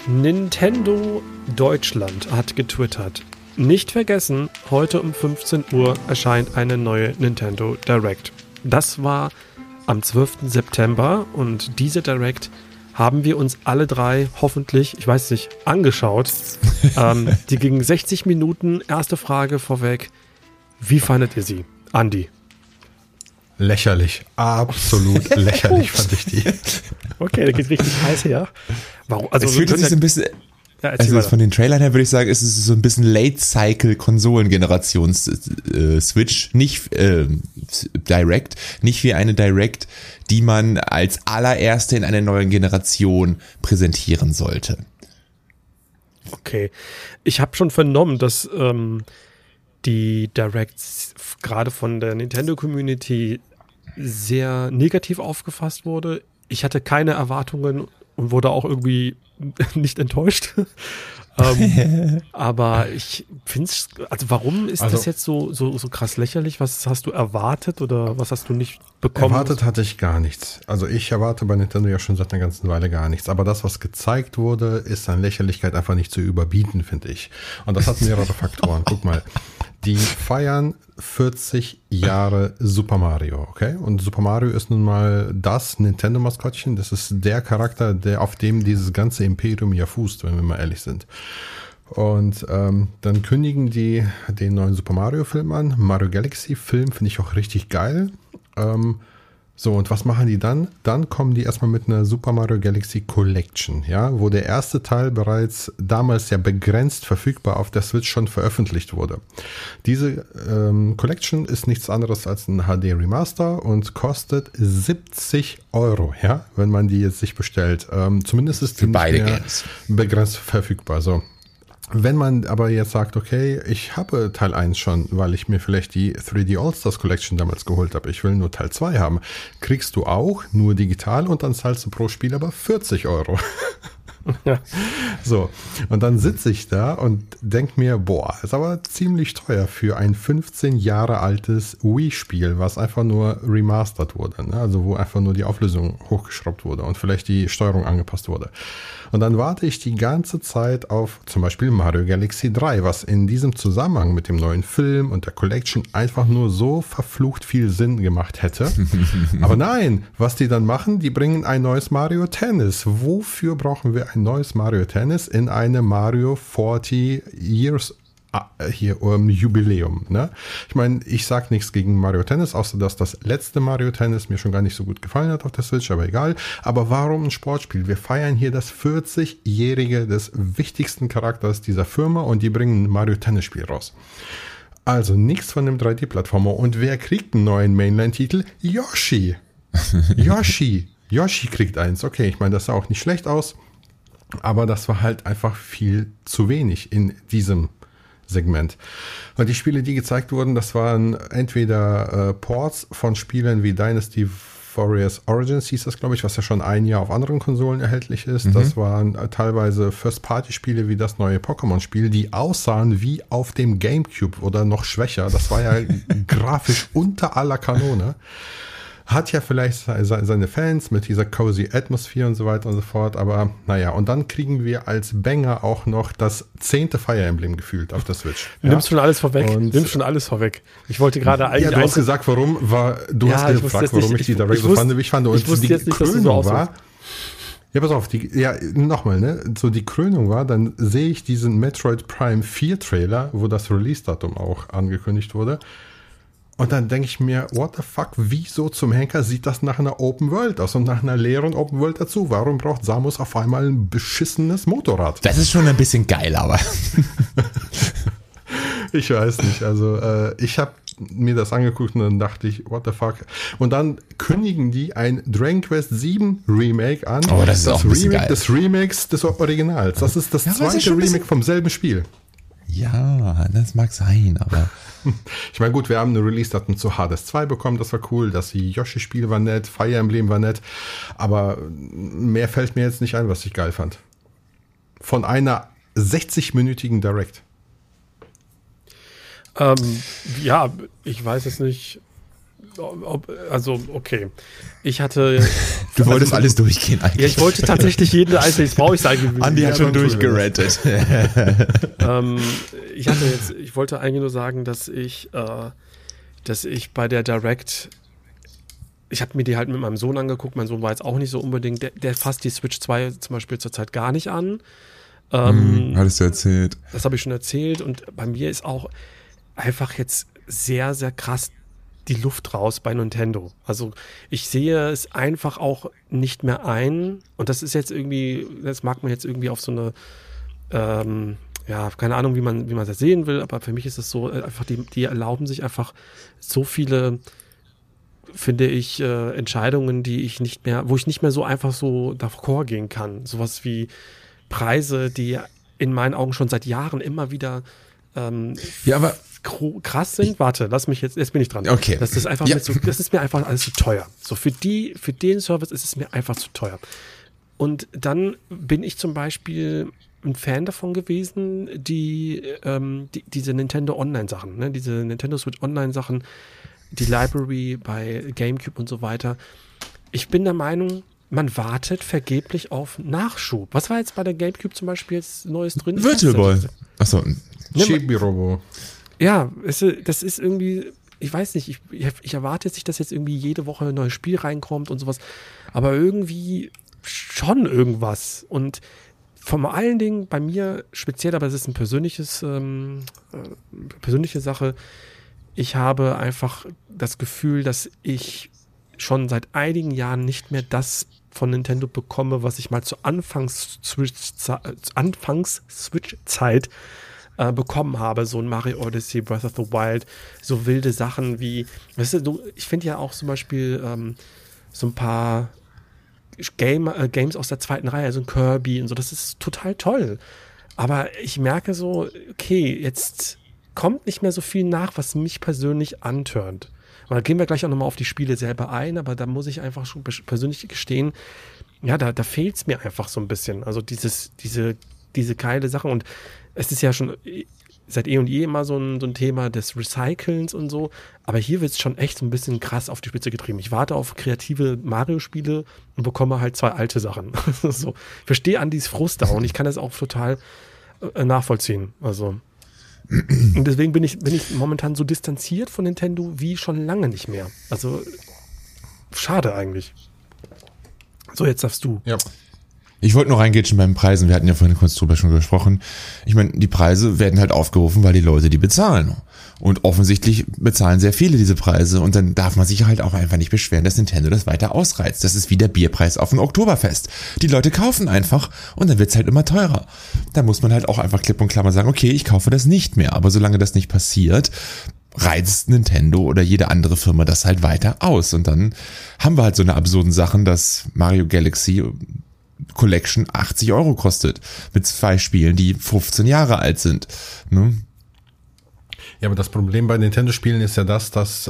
Nintendo Deutschland hat getwittert. Nicht vergessen, heute um 15 Uhr erscheint eine neue Nintendo Direct. Das war am 12. September und diese Direct haben wir uns alle drei hoffentlich, ich weiß nicht, angeschaut. Die ging 60 Minuten. Erste Frage vorweg. Wie fandet ihr sie? Andi. Lächerlich. Absolut lächerlich fand ich die. Okay, da geht richtig heiß her. Warum? Also es fühlt sich so ein bisschen... Ja, also von den Trailern her würde ich sagen, ist es so ein bisschen Late-Cycle-Konsolengenerations-Switch, nicht Direct, nicht wie eine Direct, die man als allererste in einer neuen Generation präsentieren sollte. Okay, ich habe schon vernommen, dass die Directs gerade von der Nintendo-Community sehr negativ aufgefasst wurde. Ich hatte keine Erwartungen und wurde auch irgendwie nicht enttäuscht. Aber ich finde es, also warum ist das jetzt so krass lächerlich? Was hast du erwartet oder was hast du nicht bekommen? Erwartet hatte ich gar nichts. Also ich erwarte bei Nintendo ja schon seit einer ganzen Weile gar nichts. Aber das, was gezeigt wurde, ist an Lächerlichkeit einfach nicht zu überbieten, finde ich. Und das hat mehrere Faktoren. Guck mal, die feiern 40 Jahre Super Mario, okay? Und Super Mario ist nun mal das Nintendo-Maskottchen. Das ist der Charakter, auf dem dieses ganze Imperium ja fußt, wenn wir mal ehrlich sind. Und dann kündigen die den neuen Super Mario-Film an. Mario Galaxy-Film finde ich auch richtig geil. So, und was machen die dann? Dann kommen die erstmal mit einer Super Mario Galaxy Collection, ja, wo der erste Teil bereits damals ja begrenzt verfügbar auf der Switch schon veröffentlicht wurde. Diese Collection ist nichts anderes als ein HD Remaster und kostet 70 €, ja, wenn man die jetzt sich bestellt. Zumindest ist die nicht mehr begrenzt verfügbar, so. Wenn man aber jetzt sagt, okay, ich habe Teil 1 schon, weil ich mir vielleicht die 3D All-Stars Collection damals geholt habe, ich will nur Teil 2 haben, kriegst du auch nur digital und dann zahlst du pro Spiel aber 40 €. Ja. So, und dann sitze ich da und denke mir, boah, ist aber ziemlich teuer für ein 15 Jahre altes Wii-Spiel, was einfach nur remastert wurde, ne? Also wo einfach nur die Auflösung hochgeschraubt wurde und vielleicht die Steuerung angepasst wurde. Und dann warte ich die ganze Zeit auf zum Beispiel Mario Galaxy 3, was in diesem Zusammenhang mit dem neuen Film und der Collection einfach nur so verflucht viel Sinn gemacht hätte. Aber nein, was die dann machen, die bringen ein neues Mario Tennis. Wofür brauchen wir ein neues Mario Tennis in einem Mario 40 Years Jubiläum, ne? Ich meine, ich sag nichts gegen Mario Tennis, außer dass das letzte Mario Tennis mir schon gar nicht so gut gefallen hat auf der Switch, aber egal. Aber warum ein Sportspiel? Wir feiern hier das 40-Jährige des wichtigsten Charakters dieser Firma und die bringen ein Mario Tennis Spiel raus. Also nichts von dem 3D-Plattformer. Und wer kriegt einen neuen Mainline-Titel? Yoshi. Yoshi kriegt eins. Okay, ich meine, das sah auch nicht schlecht aus, aber das war halt einfach viel zu wenig in diesem Segment. Und die Spiele, die gezeigt wurden, das waren entweder Ports von Spielen wie Dynasty Warriors Origins, hieß das, glaube ich, was ja schon ein Jahr auf anderen Konsolen erhältlich ist. Das waren teilweise First-Party-Spiele wie das neue Pokémon-Spiel, die aussahen wie auf dem Gamecube oder noch schwächer. Das war ja grafisch unter aller Kanone. Hat ja vielleicht seine Fans mit dieser cozy Atmosphäre und so weiter und so fort, aber naja, und dann kriegen wir als Banger auch noch das 10. Fire Emblem gefühlt auf der Switch. Ja? Nimmst schon alles vorweg. Ich wollte gerade eigentlich... Ja, du hast gesagt, warum ich die Direct so fand, wie ich fand. Und ich wusste jetzt nicht, dass du so war... Ja, pass auf, nochmal, ne? So die Krönung war, dann sehe ich diesen Metroid Prime 4 Trailer, wo das Release-Datum auch angekündigt wurde. Und dann denke ich mir, what the fuck, wieso zum Henker sieht das nach einer Open World aus und nach einer leeren Open World dazu? Warum braucht Samus auf einmal ein beschissenes Motorrad? Das ist schon ein bisschen geil, aber... Ich weiß nicht, also ich habe mir das angeguckt und dann dachte ich, what the fuck? Und dann kündigen die ein Dragon Quest 7 Remake an. Oh, das ist auch ein bisschen geil. Das Remakes des Originals. Das ist das zweite Remake vom selben Spiel. Ja, das mag sein, aber... Ich meine, gut, wir haben eine Release-Datum zu Hades 2 bekommen, das war cool, das Yoshi-Spiel war nett, Fire Emblem war nett, aber mehr fällt mir jetzt nicht ein, was ich geil fand. Von einer 60-minütigen Direct. Ja, ich weiß es nicht. also okay. Ich hatte... Du wolltest alles durchgehen eigentlich. Ja, ich wollte tatsächlich jeden einzelnen, jetzt brauche ich sagen gewesen. Andi hat schon durchgerettet. Ich wollte eigentlich nur sagen, dass ich bei der Direct, ich habe mir die halt mit meinem Sohn angeguckt, mein Sohn war jetzt auch nicht so unbedingt, der fasst die Switch 2 zum Beispiel zurzeit gar nicht an. Hattest du erzählt. Das habe ich schon erzählt und bei mir ist auch einfach jetzt sehr, sehr krass die Luft raus bei Nintendo. Also ich sehe es einfach auch nicht mehr ein und das ist jetzt irgendwie, das mag man jetzt irgendwie auf so eine, keine Ahnung, wie man das sehen will, aber für mich ist es so, einfach die erlauben sich einfach so viele, finde ich, Entscheidungen, wo ich nicht mehr so einfach so davor gehen kann. Sowas wie Preise, die in meinen Augen schon seit Jahren immer wieder aber krass sind. Warte, lass mich jetzt bin ich dran. Okay. Das ist einfach das ist mir einfach alles zu teuer. So für den Service ist es mir einfach zu teuer. Und dann bin ich zum Beispiel ein Fan davon gewesen, diese Nintendo Online-Sachen, ne? Diese Nintendo Switch Online-Sachen, die Library bei GameCube und so weiter. Ich bin der Meinung, man wartet vergeblich auf Nachschub. Was war jetzt bei der GameCube zum Beispiel jetzt Neues drin? Virtual Boy. Achso. Chibi-Robo. Ja, das ist irgendwie, ich weiß nicht, ich erwarte jetzt nicht, dass jetzt irgendwie jede Woche ein neues Spiel reinkommt und sowas, aber irgendwie schon irgendwas. Und vor allen Dingen bei mir speziell, aber es ist ein persönliche Sache, ich habe einfach das Gefühl, dass ich schon seit einigen Jahren nicht mehr das von Nintendo bekomme, was ich mal zur Anfangs-Switch-Zeit bekommen habe, so ein Mario Odyssey, Breath of the Wild, so wilde Sachen wie, weißt du, ich finde ja auch zum Beispiel so ein paar Games aus der zweiten Reihe, also ein Kirby und so, das ist total toll. Aber ich merke so, okay, jetzt kommt nicht mehr so viel nach, was mich persönlich antörnt. Und da gehen wir gleich auch nochmal auf die Spiele selber ein, aber da muss ich einfach schon persönlich gestehen, ja, da fehlt es mir einfach so ein bisschen. Also diese geile Sache und es ist ja schon seit eh und je immer so ein Thema des Recycelns und so, aber hier wird es schon echt so ein bisschen krass auf die Spitze getrieben. Ich warte auf kreative Mario-Spiele und bekomme halt 2 alte Sachen. So, ich verstehe Andys Frust da und ich kann das auch total nachvollziehen. Also und deswegen bin ich momentan so distanziert von Nintendo wie schon lange nicht mehr. Also schade eigentlich. So, jetzt darfst du. Ja. Ich wollte nur reingehen beim Preisen. Wir hatten ja vorhin kurz drüber schon gesprochen. Ich meine, die Preise werden halt aufgerufen, weil die Leute die bezahlen. Und offensichtlich bezahlen sehr viele diese Preise. Und dann darf man sich halt auch einfach nicht beschweren, dass Nintendo das weiter ausreizt. Das ist wie der Bierpreis auf dem Oktoberfest. Die Leute kaufen einfach und dann wird's halt immer teurer. Da muss man halt auch einfach klipp und klar sagen, okay, ich kaufe das nicht mehr. Aber solange das nicht passiert, reizt Nintendo oder jede andere Firma das halt weiter aus. Und dann haben wir halt so eine absurden Sachen, dass Mario Galaxy Collection 80 € kostet. Mit 2 Spielen, die 15 Jahre alt sind. Ne? Ja, aber das Problem bei Nintendo-Spielen ist ja dass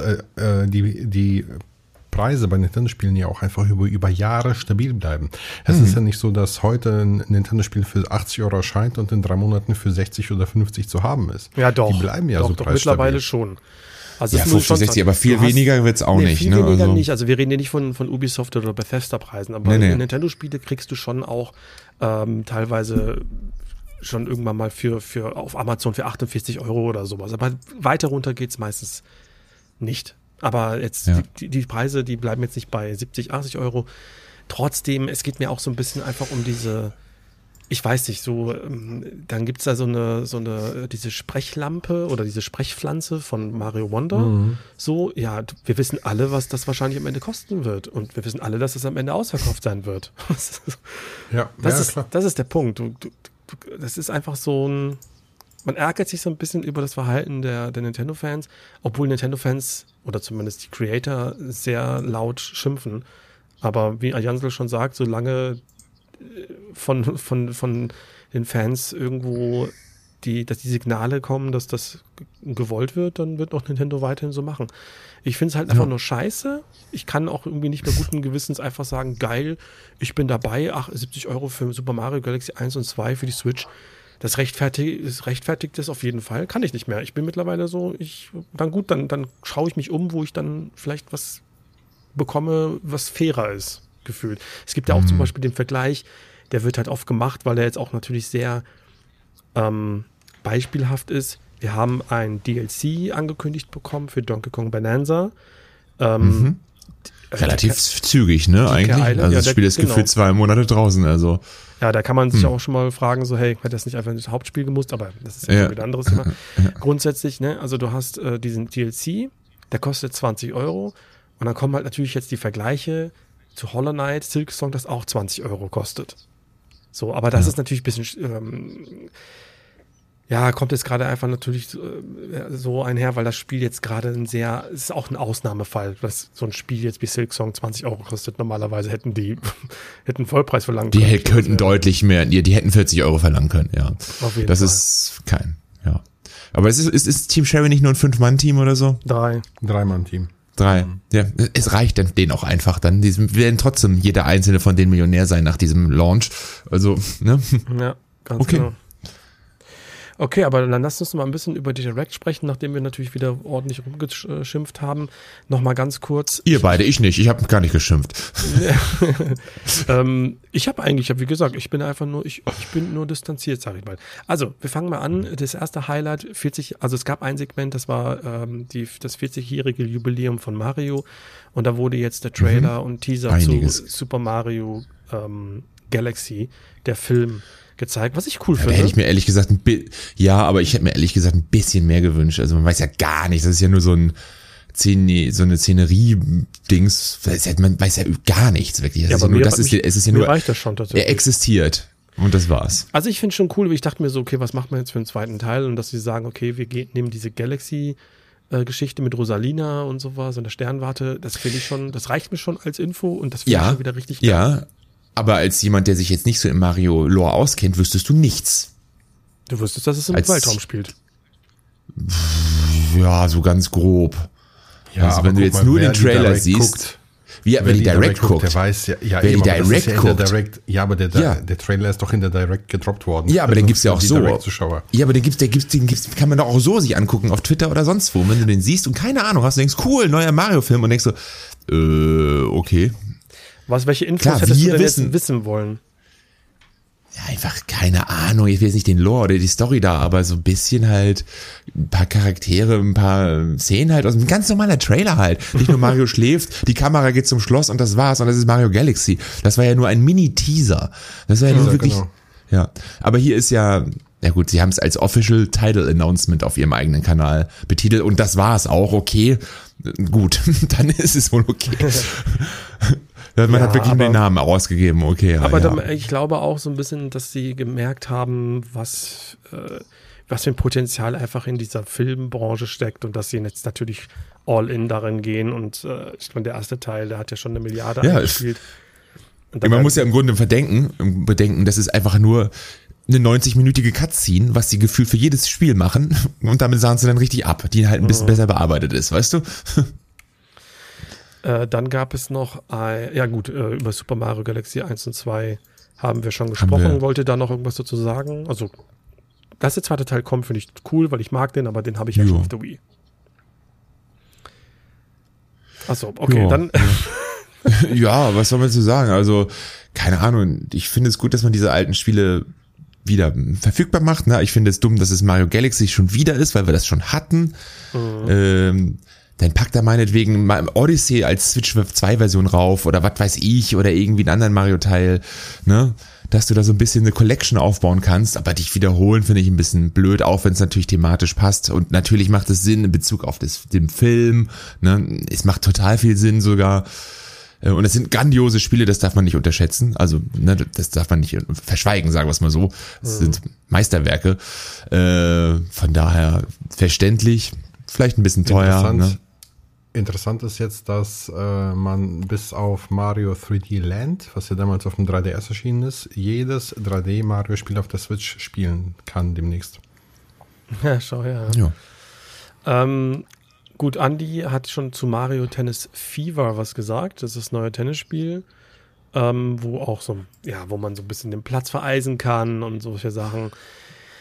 die Preise bei Nintendo-Spielen ja auch einfach über Jahre stabil bleiben. Es ist ja nicht so, dass heute ein Nintendo-Spiel für 80 € erscheint und in 3 Monaten für 60 oder 50 zu haben ist. Ja, doch. Die bleiben ja doch, so doch mittlerweile schon. Also ja, 50, 60, aber viel weniger wird's auch nicht. Viel weniger nicht. Also wir reden hier nicht von Ubisoft oder Bethesda-Preisen, aber Nintendo-Spiele kriegst du schon auch teilweise schon irgendwann mal für auf Amazon für 48 € oder sowas. Aber weiter runter geht's meistens nicht. Aber jetzt die Preise, die bleiben jetzt nicht bei 70, 80 €. Trotzdem, es geht mir auch so ein bisschen einfach um diese, ich weiß nicht, so, dann gibt's da so eine diese Sprechlampe oder diese Sprechpflanze von Mario Wonder. So, ja, wir wissen alle, was das wahrscheinlich am Ende kosten wird. Und wir wissen alle, dass es am Ende ausverkauft sein wird. Das ist der Punkt. Das ist einfach so ein, man ärgert sich so ein bisschen über das Verhalten der Nintendo-Fans, obwohl Nintendo-Fans oder zumindest die Creator sehr laut schimpfen. Aber wie Jansel schon sagt, solange von den Fans irgendwo dass die Signale kommen, dass das gewollt wird, dann wird auch Nintendo weiterhin so machen. Ich finde es halt einfach nur scheiße. Ich kann auch irgendwie nicht mehr guten Gewissens einfach sagen, geil, ich bin dabei, 70 € für Super Mario Galaxy 1 und 2 für die Switch. das rechtfertigt es auf jeden Fall. Kann ich nicht mehr. Ich bin mittlerweile so, dann schaue ich mich um, wo ich dann vielleicht was bekomme, was fairer ist, gefühlt. Es gibt ja auch zum Beispiel den Vergleich, der wird halt oft gemacht, weil der jetzt auch natürlich sehr beispielhaft ist. Wir haben ein DLC angekündigt bekommen für Donkey Kong Bonanza. Relativ zügig, ne, eigentlich. Island, also das Spiel ist gefühlt 2 Monate draußen, also. Ja, da kann man sich auch schon mal fragen, so, hey, hätte das nicht einfach ins Hauptspiel gemusst, aber das ist ja wieder ein anderes Thema. Grundsätzlich, ne, also du hast diesen DLC, der kostet 20 Euro und dann kommen halt natürlich jetzt die Vergleiche zu Hollow Knight, Silksong, das auch 20 Euro kostet. So, aber das ist natürlich ein bisschen, kommt jetzt gerade einfach natürlich so einher, weil das Spiel jetzt gerade es ist auch ein Ausnahmefall, dass so ein Spiel jetzt wie Silksong 20 Euro kostet. Normalerweise hätten Vollpreis verlangen können. Die könnten deutlich mehr, die hätten 40 Euro verlangen können, ja. Auf jeden das Fall. Ist ja. Aber ist Team Sherry nicht nur ein 5-Mann-Team oder so? 3. 3-Mann-Team. 3. Ja, es reicht dann denen auch einfach dann. Die werden trotzdem jeder einzelne von denen Millionär sein nach diesem Launch. Also, ne? Ja, ganz genau. Okay, aber dann lasst uns mal ein bisschen über die Direct sprechen, nachdem wir natürlich wieder ordentlich rumgeschimpft haben. Nochmal ganz kurz. Ihr beide, ich nicht. Ich habe gar nicht geschimpft. Ich habe wie gesagt, ich bin nur distanziert, sage ich mal. Also, wir fangen mal an. Das erste Highlight, es gab ein Segment, das war das 40-jährige Jubiläum von Mario. Und da wurde jetzt der Trailer und Teaser zu Super Mario Galaxy, der Film, gezeigt, was ich cool finde. Da hätte ich mir ehrlich gesagt aber ich hätte mir ehrlich gesagt ein bisschen mehr gewünscht. Also man weiß ja gar nichts. Das ist ja nur so eine Szenerie-Dings. Man weiß ja gar nichts wirklich. Es ist ja nur, reicht das schon tatsächlich. Er existiert. Und das war's. Also ich finde schon cool, ich dachte mir so, okay, was macht man jetzt für einen zweiten Teil? Und dass sie sagen, okay, wir nehmen diese Galaxy-Geschichte mit Rosalina und sowas und der Sternwarte, das finde ich schon, das reicht mir schon als Info und das finde ich schon wieder richtig geil. Ja, aber als jemand, der sich jetzt nicht so im Mario-Lore auskennt, wüsstest du nichts. Du wüsstest, dass es im Weltraum spielt. Ja, so ganz grob. Ja, also wenn du jetzt nur den Trailer siehst, wer die Direct guckt, der weiß wer die Direct guckt. Aber der Trailer ist doch in der Direct gedroppt worden. Ja, aber den gibt's ja auch so. Ja, aber den kann man doch auch so sich angucken auf Twitter oder sonst wo. Wenn du den siehst und keine Ahnung hast, du denkst, cool, neuer Mario-Film und denkst so, okay. Welche Infos hättest du denn jetzt wissen wollen? Ja, einfach keine Ahnung. Ich will jetzt nicht den Lore oder die Story da, aber so ein bisschen halt ein paar Charaktere, ein paar Szenen halt aus einem ganz normaler Trailer halt. Nicht nur Mario schläft, die Kamera geht zum Schloss und das war's und das ist Mario Galaxy. Das war ja nur ein Mini-Teaser. Das war ja nur wirklich, genau. Ja. Aber hier ist ja gut, sie haben es als Official Title Announcement auf ihrem eigenen Kanal betitelt und das war's auch, okay. Gut, dann ist es wohl okay. Man hat wirklich den Namen ausgegeben, okay. Aber ich glaube auch so ein bisschen, dass sie gemerkt haben, was für ein Potenzial einfach in dieser Filmbranche steckt und dass sie jetzt natürlich all in darin gehen und ich meine, der erste Teil, der hat ja schon 1 Milliarde eingespielt. Man muss ja im Grunde bedenken, das ist einfach nur eine 90-minütige Cutscene, was sie gefühlt für jedes Spiel machen und damit sahen sie dann richtig ab, die halt ein bisschen besser bearbeitet ist, weißt du? Dann gab es noch, über Super Mario Galaxy 1 und 2 haben wir schon gesprochen. Wollte da noch irgendwas dazu sagen? Also, dass der zweite Teil kommt, finde ich cool, weil ich mag den, aber den habe ich ja schon auf der Wii. Achso, okay, dann... Ja, was soll man zu sagen? Also, keine Ahnung, ich finde es gut, dass man diese alten Spiele wieder verfügbar macht. Ne? Ich finde es dumm, dass es Mario Galaxy schon wieder ist, weil wir das schon hatten. Dann packt da meinetwegen Odyssey als Switch 2 Version rauf oder was weiß ich oder irgendwie einen anderen Mario-Teil, ne? Dass du da so ein bisschen eine Collection aufbauen kannst, aber dich wiederholen finde ich ein bisschen blöd, auch wenn es natürlich thematisch passt und natürlich macht es Sinn in Bezug auf den Film, ne? Es macht total viel Sinn sogar. Und es sind grandiose Spiele, das darf man nicht unterschätzen. Also, ne, das darf man nicht verschweigen, sagen wir es mal so. Es sind Meisterwerke. Von daher verständlich, vielleicht ein bisschen teuer. Interessant ist jetzt, dass man bis auf Mario 3D Land, was ja damals auf dem 3DS erschienen ist, jedes 3D-Mario-Spiel auf der Switch spielen kann demnächst. Ja, schau her. Ja. Gut, Andi hat schon zu Mario Tennis Fever was gesagt. Das ist das neue Tennisspiel, wo auch wo man so ein bisschen den Platz vereisen kann und solche Sachen.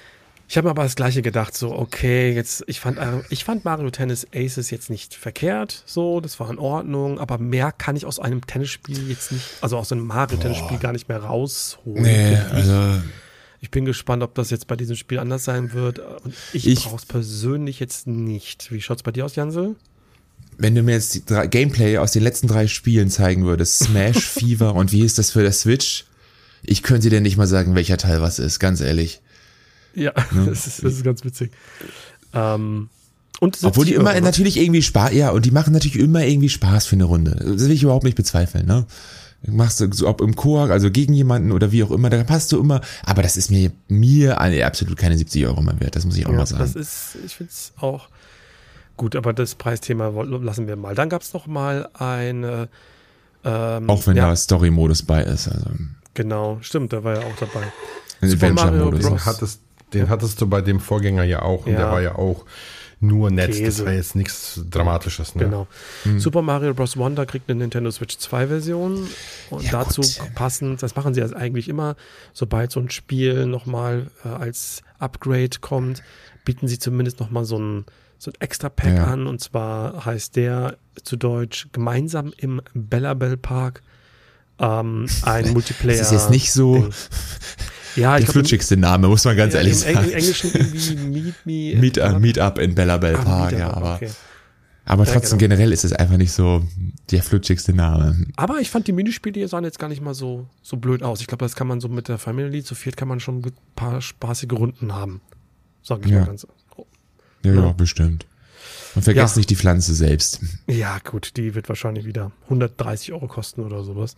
Ich habe mir aber das Gleiche gedacht, so, okay, jetzt, ich fand Mario Tennis Aces jetzt nicht verkehrt, so, das war in Ordnung, aber mehr kann ich aus einem Tennisspiel jetzt nicht, also aus einem Mario Tennisspiel gar nicht mehr rausholen. Nee, also. Ich bin gespannt, ob das jetzt bei diesem Spiel anders sein wird. Und ich brauche es persönlich jetzt nicht. Wie schaut's bei dir aus, Jansel? Wenn du mir jetzt die Gameplay aus den letzten 3 Spielen zeigen würdest, Smash, Fever und wie ist das für der Switch? Ich könnte dir nicht mal sagen, welcher Teil was ist, ganz ehrlich. Ja, das ist ganz witzig. Und obwohl die immer Euro, natürlich irgendwie Spaß, ja, und die machen natürlich immer irgendwie Spaß für eine Runde. Das will ich überhaupt nicht bezweifeln, ne? Machst du so, ob im Koag, also gegen jemanden oder wie auch immer, da passt du immer, aber das ist mir absolut keine 70 Euro mehr wert, das muss ich auch mal sagen. Ich finde es auch gut, aber das Preisthema lassen wir mal. Dann gab es noch mal eine auch wenn da Story-Modus bei ist. Also. Genau, stimmt, da war ja auch dabei. Adventure-Modus. Den hattest du bei dem Vorgänger ja auch und der war ja auch nur nett, Käse. Das war jetzt nichts Dramatisches. Ne? Genau. Super Mario Bros. Wonder kriegt eine Nintendo Switch 2 Version und dazu passend, das machen sie also eigentlich immer, sobald so ein Spiel nochmal als Upgrade kommt, bieten sie zumindest nochmal so ein extra Pack an, und zwar heißt der zu Deutsch gemeinsam im Bellabell Park ein Multiplayer. Das ist jetzt nicht so... Ding. Ja, der flutschigste Name, muss man ganz ehrlich sagen. Im Englischen irgendwie Meet Up in Bellabell Park, okay. Aber trotzdem generell ist es einfach nicht so der flutschigste Name. Aber ich fand die Minispiele, die sahen jetzt gar nicht mal so blöd aus. Ich glaube, das kann man so mit der Family, zu viert kann man schon ein paar spaßige Runden haben. Sag ich mal ganz. Ja, bestimmt. Und vergesst nicht die Pflanze selbst. Ja, gut, die wird wahrscheinlich wieder 130 Euro kosten oder sowas.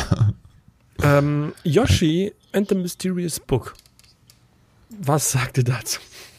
Yoshi and the Mysterious Book. Was sagt ihr dazu?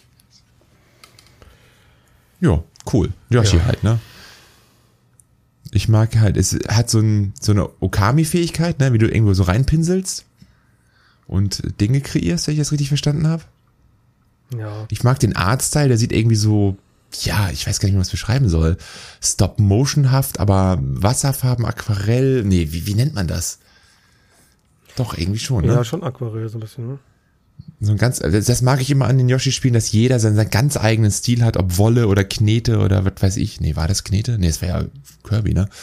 Ja, cool. Yoshi halt, ne? Ich mag halt, es hat so eine Okami-Fähigkeit, ne, wie du irgendwo so reinpinselst und Dinge kreierst, wenn ich das richtig verstanden habe. Ja. Ich mag den Artstyle, der sieht irgendwie so, ja, ich weiß gar nicht mehr, was ich beschreiben soll. Stop-Motion-haft, aber Wasserfarben, Aquarell, nee, wie nennt man das? Doch, irgendwie schon, ne? Ja, schon Aquarell so ein bisschen, ne? So ein ganz, das mag ich immer an den Yoshi-Spielen, dass jeder seinen ganz eigenen Stil hat, ob Wolle oder Knete oder was weiß ich. Nee, war das Knete? Nee, es war ja Kirby, ne?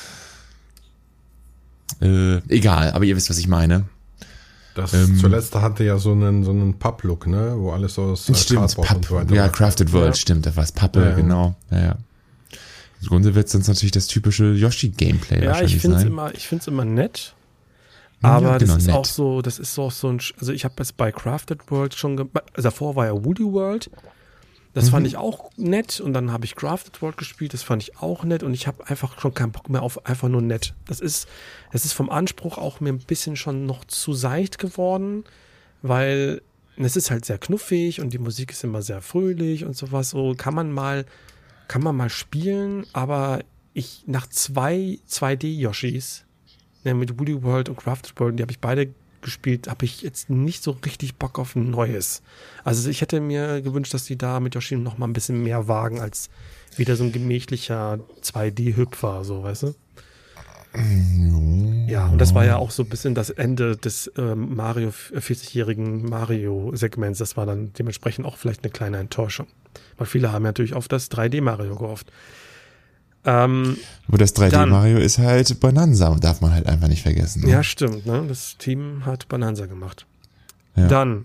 Egal, aber ihr wisst, was ich meine. Das zuletzt hatte ja so einen Papp-Look, ne? Wo alles so aus Cardboard und so weiter. Ja, Crafted World, stimmt, da war es Pappe, genau. Ja. Im Grunde wird es dann natürlich das typische Yoshi-Gameplay wahrscheinlich sein. Ich finde es immer nett. Aber ja, genau, das ist nett. auch so, also ich habe es bei Crafted World schon davor war ja Woody World. Das fand ich auch nett, und dann habe ich Crafted World gespielt, das fand ich auch nett, und ich habe einfach schon keinen Bock mehr auf einfach nur nett. Das ist vom Anspruch auch mir ein bisschen schon noch zu seicht geworden, weil es ist halt sehr knuffig und die Musik ist immer sehr fröhlich und sowas. So kann man mal spielen, aber nach 2D Yoshis, mit Woody World und Crafted World, die habe ich beide gespielt, habe ich jetzt nicht so richtig Bock auf ein neues. Also ich hätte mir gewünscht, dass die da mit Yoshi noch mal ein bisschen mehr wagen, als wieder so ein gemächlicher 2D-Hüpfer, so, weißt du? Ja, und das war ja auch so ein bisschen das Ende des 40-jährigen Mario-Segments. Das war dann dementsprechend auch vielleicht eine kleine Enttäuschung. Weil viele haben natürlich auf das 3D-Mario gehofft. Aber das 3D-Mario ist halt Bonanza, darf man halt einfach nicht vergessen. Ne? Ja, stimmt, ne? Das Team hat Bonanza gemacht. Ja. Dann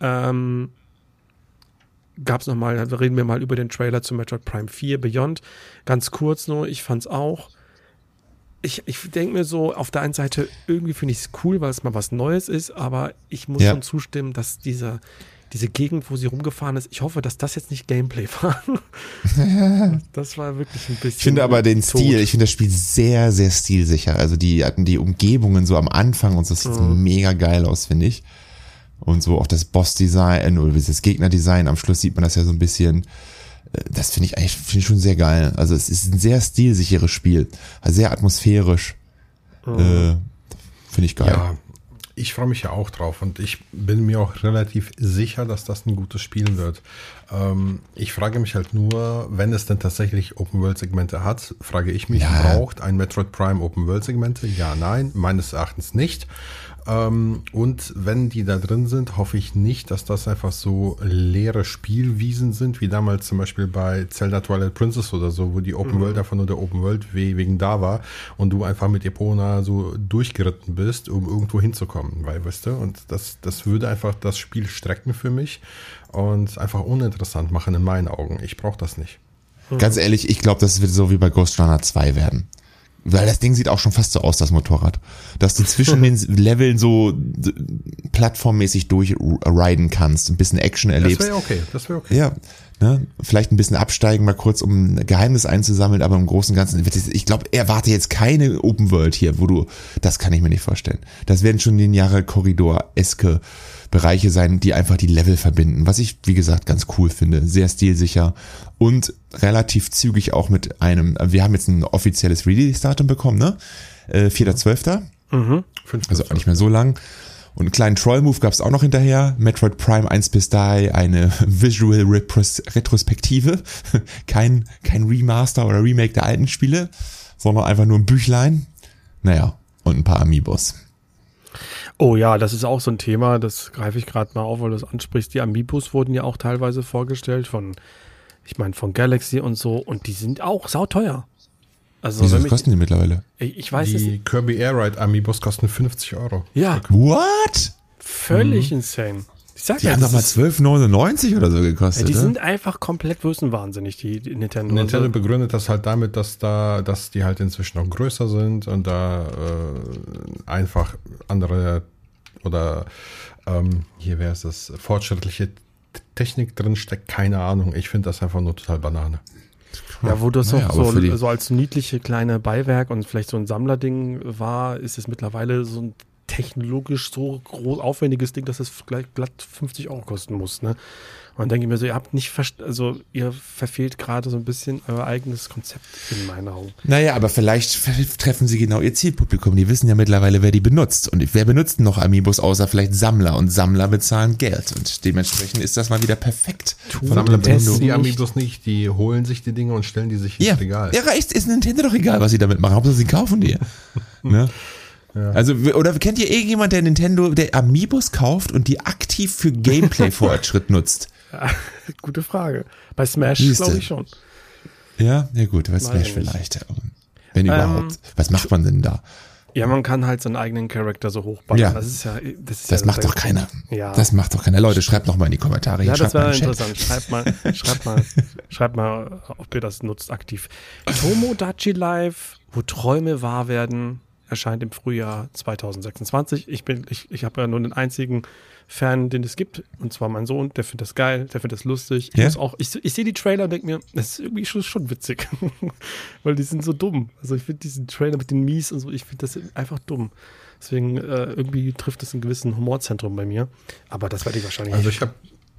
reden wir mal über den Trailer zu Metroid Prime 4 Beyond. Ganz kurz nur, ich fand's auch. Ich denke mir so, auf der einen Seite, irgendwie finde ich es cool, weil es mal was Neues ist, aber ich muss schon zustimmen, dass diese Gegend, wo sie rumgefahren ist, ich hoffe, dass das jetzt nicht Gameplay war. Das war wirklich ein bisschen. Ich finde aber den Stil, ich finde das Spiel sehr, sehr stilsicher. Also die Umgebungen so am Anfang und so, das sieht mega geil aus, finde ich. Und so auch das Boss-Design oder das Gegner-Design, am Schluss sieht man das ja so ein bisschen. Das finde ich schon sehr geil. Also es ist ein sehr stilsicheres Spiel. Also sehr atmosphärisch. Finde ich geil. Ja. Ich freue mich ja auch drauf und ich bin mir auch relativ sicher, dass das ein gutes Spiel wird. Ich frage mich halt nur, wenn es denn tatsächlich Open-World-Segmente hat, frage ich mich, braucht ein Metroid Prime Open-World-Segmente? Ja, nein, meines Erachtens nicht. Und wenn die da drin sind, hoffe ich nicht, dass das einfach so leere Spielwiesen sind, wie damals zum Beispiel bei Zelda Twilight Princess oder so, wo die Open World einfach nur der Open World wegen da war und du einfach mit Epona so durchgeritten bist, um irgendwo hinzukommen, weil, weißt du, und das würde einfach das Spiel strecken für mich und einfach uninteressant machen in meinen Augen. Ich brauche das nicht. Ganz ehrlich, ich glaube, das wird so wie bei Ghost Runner 2 werden. Weil das Ding sieht auch schon fast so aus, das Motorrad. Dass du zwischen den Leveln so plattformmäßig durchriden kannst, ein bisschen Action erlebst. Das wäre okay. Ja, ne? Vielleicht ein bisschen absteigen, mal kurz, um ein Geheimnis einzusammeln, aber im Großen und Ganzen, ich glaube, erwarte jetzt keine Open World hier, das kann ich mir nicht vorstellen. Das werden schon lineare Korridor-eske Bereiche sein, die einfach die Level verbinden, was ich, wie gesagt, ganz cool finde. Sehr stilsicher und relativ zügig auch wir haben jetzt ein offizielles Release-Datum bekommen, ne? 4.12. Also auch nicht mehr so lang. Und einen kleinen Troll-Move gab es auch noch hinterher. Metroid Prime 1 bis 3, eine Visual Retrospektive. Kein Remaster oder Remake der alten Spiele, sondern einfach nur ein Büchlein. Naja, und ein paar Amiibos. Oh ja, das ist auch so ein Thema, das greife ich gerade mal auf, weil du es ansprichst. Die Amiibos wurden ja auch teilweise vorgestellt von Galaxy und so, und die sind auch sauteuer. Also, wieso kosten die mittlerweile? Ich weiß es nicht. Die Kirby Air Ride Amiibos kosten 50 €. Ja. What? Völlig insane. Ich sag Die haben doch mal 12,99 oder so gekostet. Die sind einfach komplett größenwahnsinnig, die Nintendo. Nintendo begründet das halt damit, dass die halt inzwischen auch größer sind und da einfach andere oder hier wäre es fortschrittliche Technik drin steckt, keine Ahnung. Ich finde das einfach nur total Banane. Ja, wo das so als niedliche kleine Beiwerk und vielleicht so ein Sammlerding war, ist es mittlerweile so ein technologisch so groß aufwendiges Ding, dass es gleich glatt 50 € kosten muss, ne? Und dann denke ich mir so, ihr verfehlt gerade so ein bisschen euer eigenes Konzept in meinen Augen. Naja, aber vielleicht treffen sie genau ihr Zielpublikum. Die wissen ja mittlerweile, wer die benutzt. Und wer benutzt noch Amiibos außer vielleicht Sammler? Und Sammler bezahlen Geld. Und dementsprechend ist das mal wieder perfekt. Sammler benutzen die Amiibos nicht, die holen sich die Dinge und stellen die sich ins Regal. Ja, ist Nintendo doch egal, was sie damit machen. Hauptsache sie kaufen die. Ne? Ja. Also, oder kennt ihr irgendjemand, der Amiibos kauft und die aktiv für Gameplay-Fortschritt nutzt? Ja, gute Frage. Bei Smash glaube ich schon. Ja, gut, bei Smash vielleicht. Wenn überhaupt. Was macht man denn da? Ja, man kann halt seinen eigenen Charakter so hochballern. Ja. Das macht doch keiner. Ja. Das macht doch keiner. Leute, schreibt noch mal in die Kommentare. Ja, das wäre interessant. Schreibt mal, ob ihr das nutzt aktiv. Tomodachi Live, wo Träume wahr werden, erscheint im Frühjahr 2026. Ich habe ja nur den einzigen Fan, den es gibt, und zwar mein Sohn, der findet das geil, der findet das lustig. Ich sehe die Trailer und denke mir, das ist irgendwie schon witzig, weil die sind so dumm. Also ich finde diesen Trailer mit den Mies und so, ich finde das einfach dumm. Deswegen irgendwie trifft es einen gewissen Humorzentrum bei mir. Aber das werde ich wahrscheinlich nicht. Also ich habe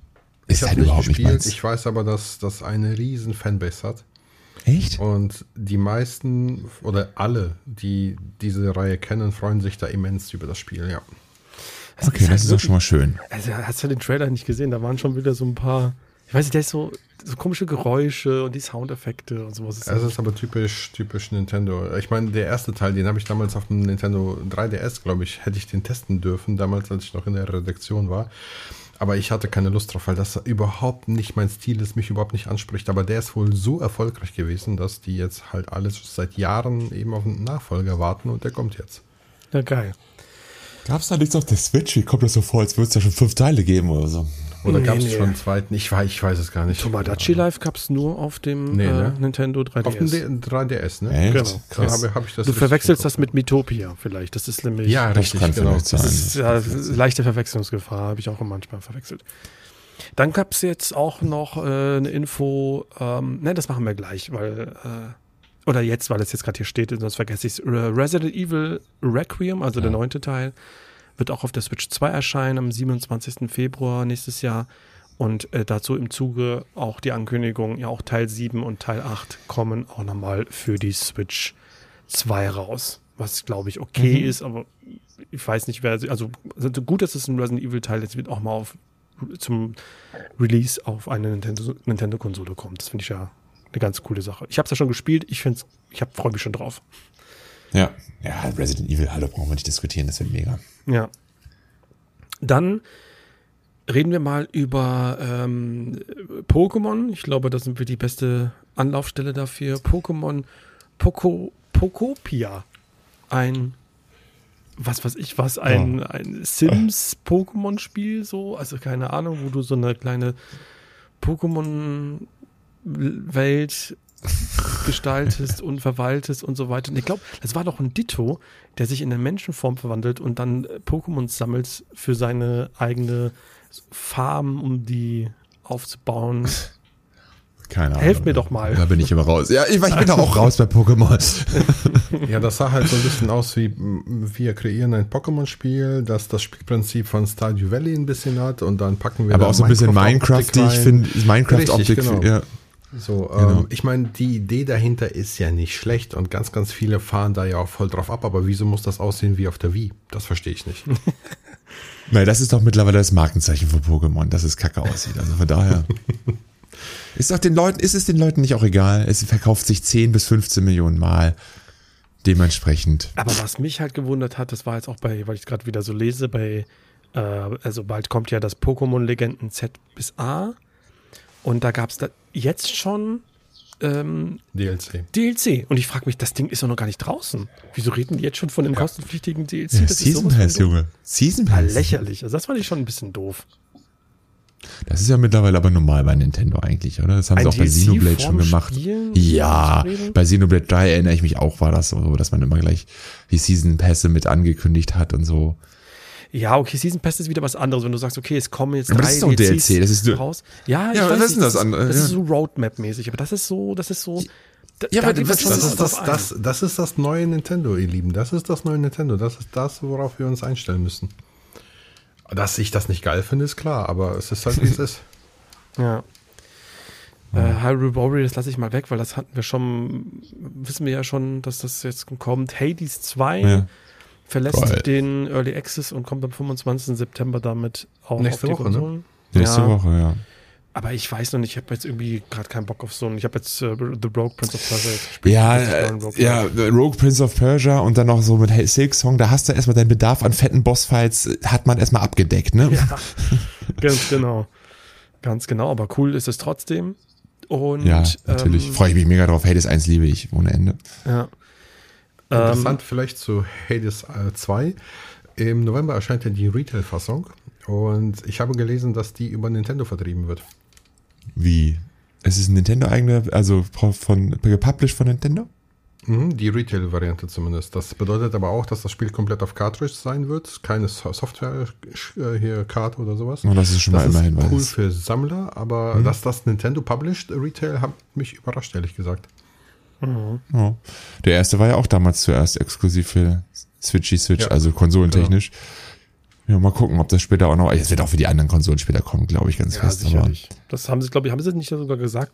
nicht gespielt. Ich weiß aber, dass das eine riesen Fanbase hat. Echt? Und die meisten oder alle, die diese Reihe kennen, freuen sich da immens über das Spiel, ja. Okay, das ist doch schon mal schön. Also hast du den Trailer nicht gesehen? Da waren schon wieder so ein paar, ich weiß nicht, der ist so komische Geräusche und die Soundeffekte und sowas. Es ist aber typisch Nintendo. Ich meine, der erste Teil, den habe ich damals auf dem Nintendo 3DS, glaube ich, hätte ich den testen dürfen, damals, als ich noch in der Redaktion war. Aber ich hatte keine Lust drauf, weil das überhaupt nicht mein Stil ist, mich überhaupt nicht anspricht. Aber der ist wohl so erfolgreich gewesen, dass die jetzt halt alles seit Jahren eben auf einen Nachfolger warten und der kommt jetzt. Ja, geil. Gab es da nichts auf der Switch? Wie kommt das so vor, als würde es da schon 5 Teile geben oder so? Oder gab es schon einen zweiten? Ich weiß es gar nicht. Tomodachi Live gab es nur auf dem Nintendo 3DS. Auf dem 3DS, ne? Echt? Genau. Krass. Hab ich das du verwechselst das mit Miitopia vielleicht. Das ist nämlich... Ja, richtig, das kann genau. sein. Das ist leichte Verwechslungsgefahr, habe ich auch manchmal verwechselt. Dann gab es jetzt auch noch eine Info, das machen wir gleich, weil... weil es jetzt gerade hier steht, sonst vergesse ich es. Resident Evil Requiem, also der 9. Teil, wird auch auf der Switch 2 erscheinen am 27. Februar nächstes Jahr. Und dazu im Zuge auch die Ankündigung, ja auch Teil 7 und Teil 8 kommen auch nochmal für die Switch 2 raus. Was, glaube ich, okay ist, aber ich weiß nicht, also gut, dass es ein Resident Evil Teil jetzt wird auch mal zum Release auf eine Nintendo-Konsole kommt. Das finde ich ja eine ganz coole Sache. Ich habe es ja schon gespielt, ich freue mich schon drauf. Ja, Resident Evil, hallo, brauchen wir nicht diskutieren, das wird mega. Ja. Dann reden wir mal über Pokémon. Ich glaube, das sind wir die beste Anlaufstelle dafür. Pokémon Pokopia. Ein Sims-Pokémon-Spiel, so, also keine Ahnung, wo du so eine kleine Pokémon-Welt gestaltest und verwaltest und so weiter. Und ich glaube, das war doch ein Ditto, der sich in eine Menschenform verwandelt und dann Pokémons sammelt für seine eigene Farm, um die aufzubauen. Keine Ahnung. Helft mir doch mal. Da bin ich immer raus. Ja, ich bin da auch raus bei Pokémon. Ja, das sah halt so ein bisschen aus wie wir kreieren ein Pokémon-Spiel, das das Spielprinzip von Stardew Valley ein bisschen hat und dann packen wir aber auch so ein bisschen Minecraft, die ich finde, Minecraft-Optik. Genau. Ja. So, Genau. ich meine, die Idee dahinter ist ja nicht schlecht und ganz, ganz viele fahren da ja auch voll drauf ab, aber wieso muss das aussehen wie auf der Wii? Das verstehe ich nicht. Nein, das ist doch mittlerweile das Markenzeichen für Pokémon, dass es kacke aussieht. Also von daher. Ist es den Leuten nicht auch egal? Es verkauft sich 10 bis 15 Millionen Mal. Dementsprechend. Aber was mich halt gewundert hat, das war jetzt auch weil ich es gerade wieder so lese, also bald kommt ja das Pokémon Legenden Z bis A und da gab es da jetzt schon DLC. Und ich frage mich, das Ding ist doch noch gar nicht draußen. Wieso reden die jetzt schon von dem kostenpflichtigen DLC? Ja, Das Season ist Pass, Junge. Season Pass. Lächerlich. Also das fand ich schon ein bisschen doof. Das ist ja mittlerweile aber normal bei Nintendo eigentlich, oder? Das haben sie auch bei Xenoblade schon gemacht. Ja, bei Xenoblade 3 erinnere ich mich auch, war das so, dass man immer gleich die Season Pässe mit angekündigt hat und so. Ja, okay, Season Pass ist wieder was anderes, wenn du sagst, okay, es kommen jetzt aber 3 das ist doch DLC, das ist so, raus. Ja, ja, was ist denn das andere? Das ist so Roadmap-mäßig, aber das ist so. Ja, aber das ist das neue Nintendo, ihr Lieben. Das ist das neue Nintendo. Das ist das, worauf wir uns einstellen müssen. Dass ich das nicht geil finde, ist klar, aber es ist halt, wie es ist. Ja. Hyrule Warrior, das lasse ich mal weg, weil das wissen wir ja schon, dass das jetzt kommt. Hades 2 verlässt den Early Access und kommt am 25. September damit auch nächste auf die Woche, Konsolen. Ne? Nächste Woche, ja. Aber ich weiß noch nicht, ich habe jetzt irgendwie gerade keinen Bock auf so einen. Ich habe jetzt The Rogue Prince of Persia jetzt gespielt. Ja, Rogue Prince of Persia und dann noch so mit Silksong, da hast du erstmal deinen Bedarf an fetten Bossfights, hat man erstmal abgedeckt, ne? Ja, ganz genau. Ganz genau, aber cool ist es trotzdem. Und, ja, natürlich. Freue ich mich mega drauf. Hades 1 liebe ich ohne Ende. Ja. Interessant vielleicht zu Hades 2. Im November erscheint ja die Retail-Fassung und ich habe gelesen, dass die über Nintendo vertrieben wird. Wie? Es ist ein Nintendo-eigene, also gepublished von Nintendo? Die Retail-Variante zumindest. Das bedeutet aber auch, dass das Spiel komplett auf Cartridge sein wird. Keine Software hier, Card oder sowas. Oh, das ist schon mal immerhin was. Cool für Sammler, aber dass das Nintendo Published Retail hat mich überrascht, ehrlich gesagt. Mhm. Oh. Der erste war ja auch damals zuerst exklusiv für Switch, ja, also konsolentechnisch. Genau. Ja, mal gucken, ob das später auch noch, es wird auch für die anderen Konsolen später kommen, glaube ich, ganz fest. Sicherlich. Aber das haben sie, glaube ich, haben sie nicht sogar gesagt,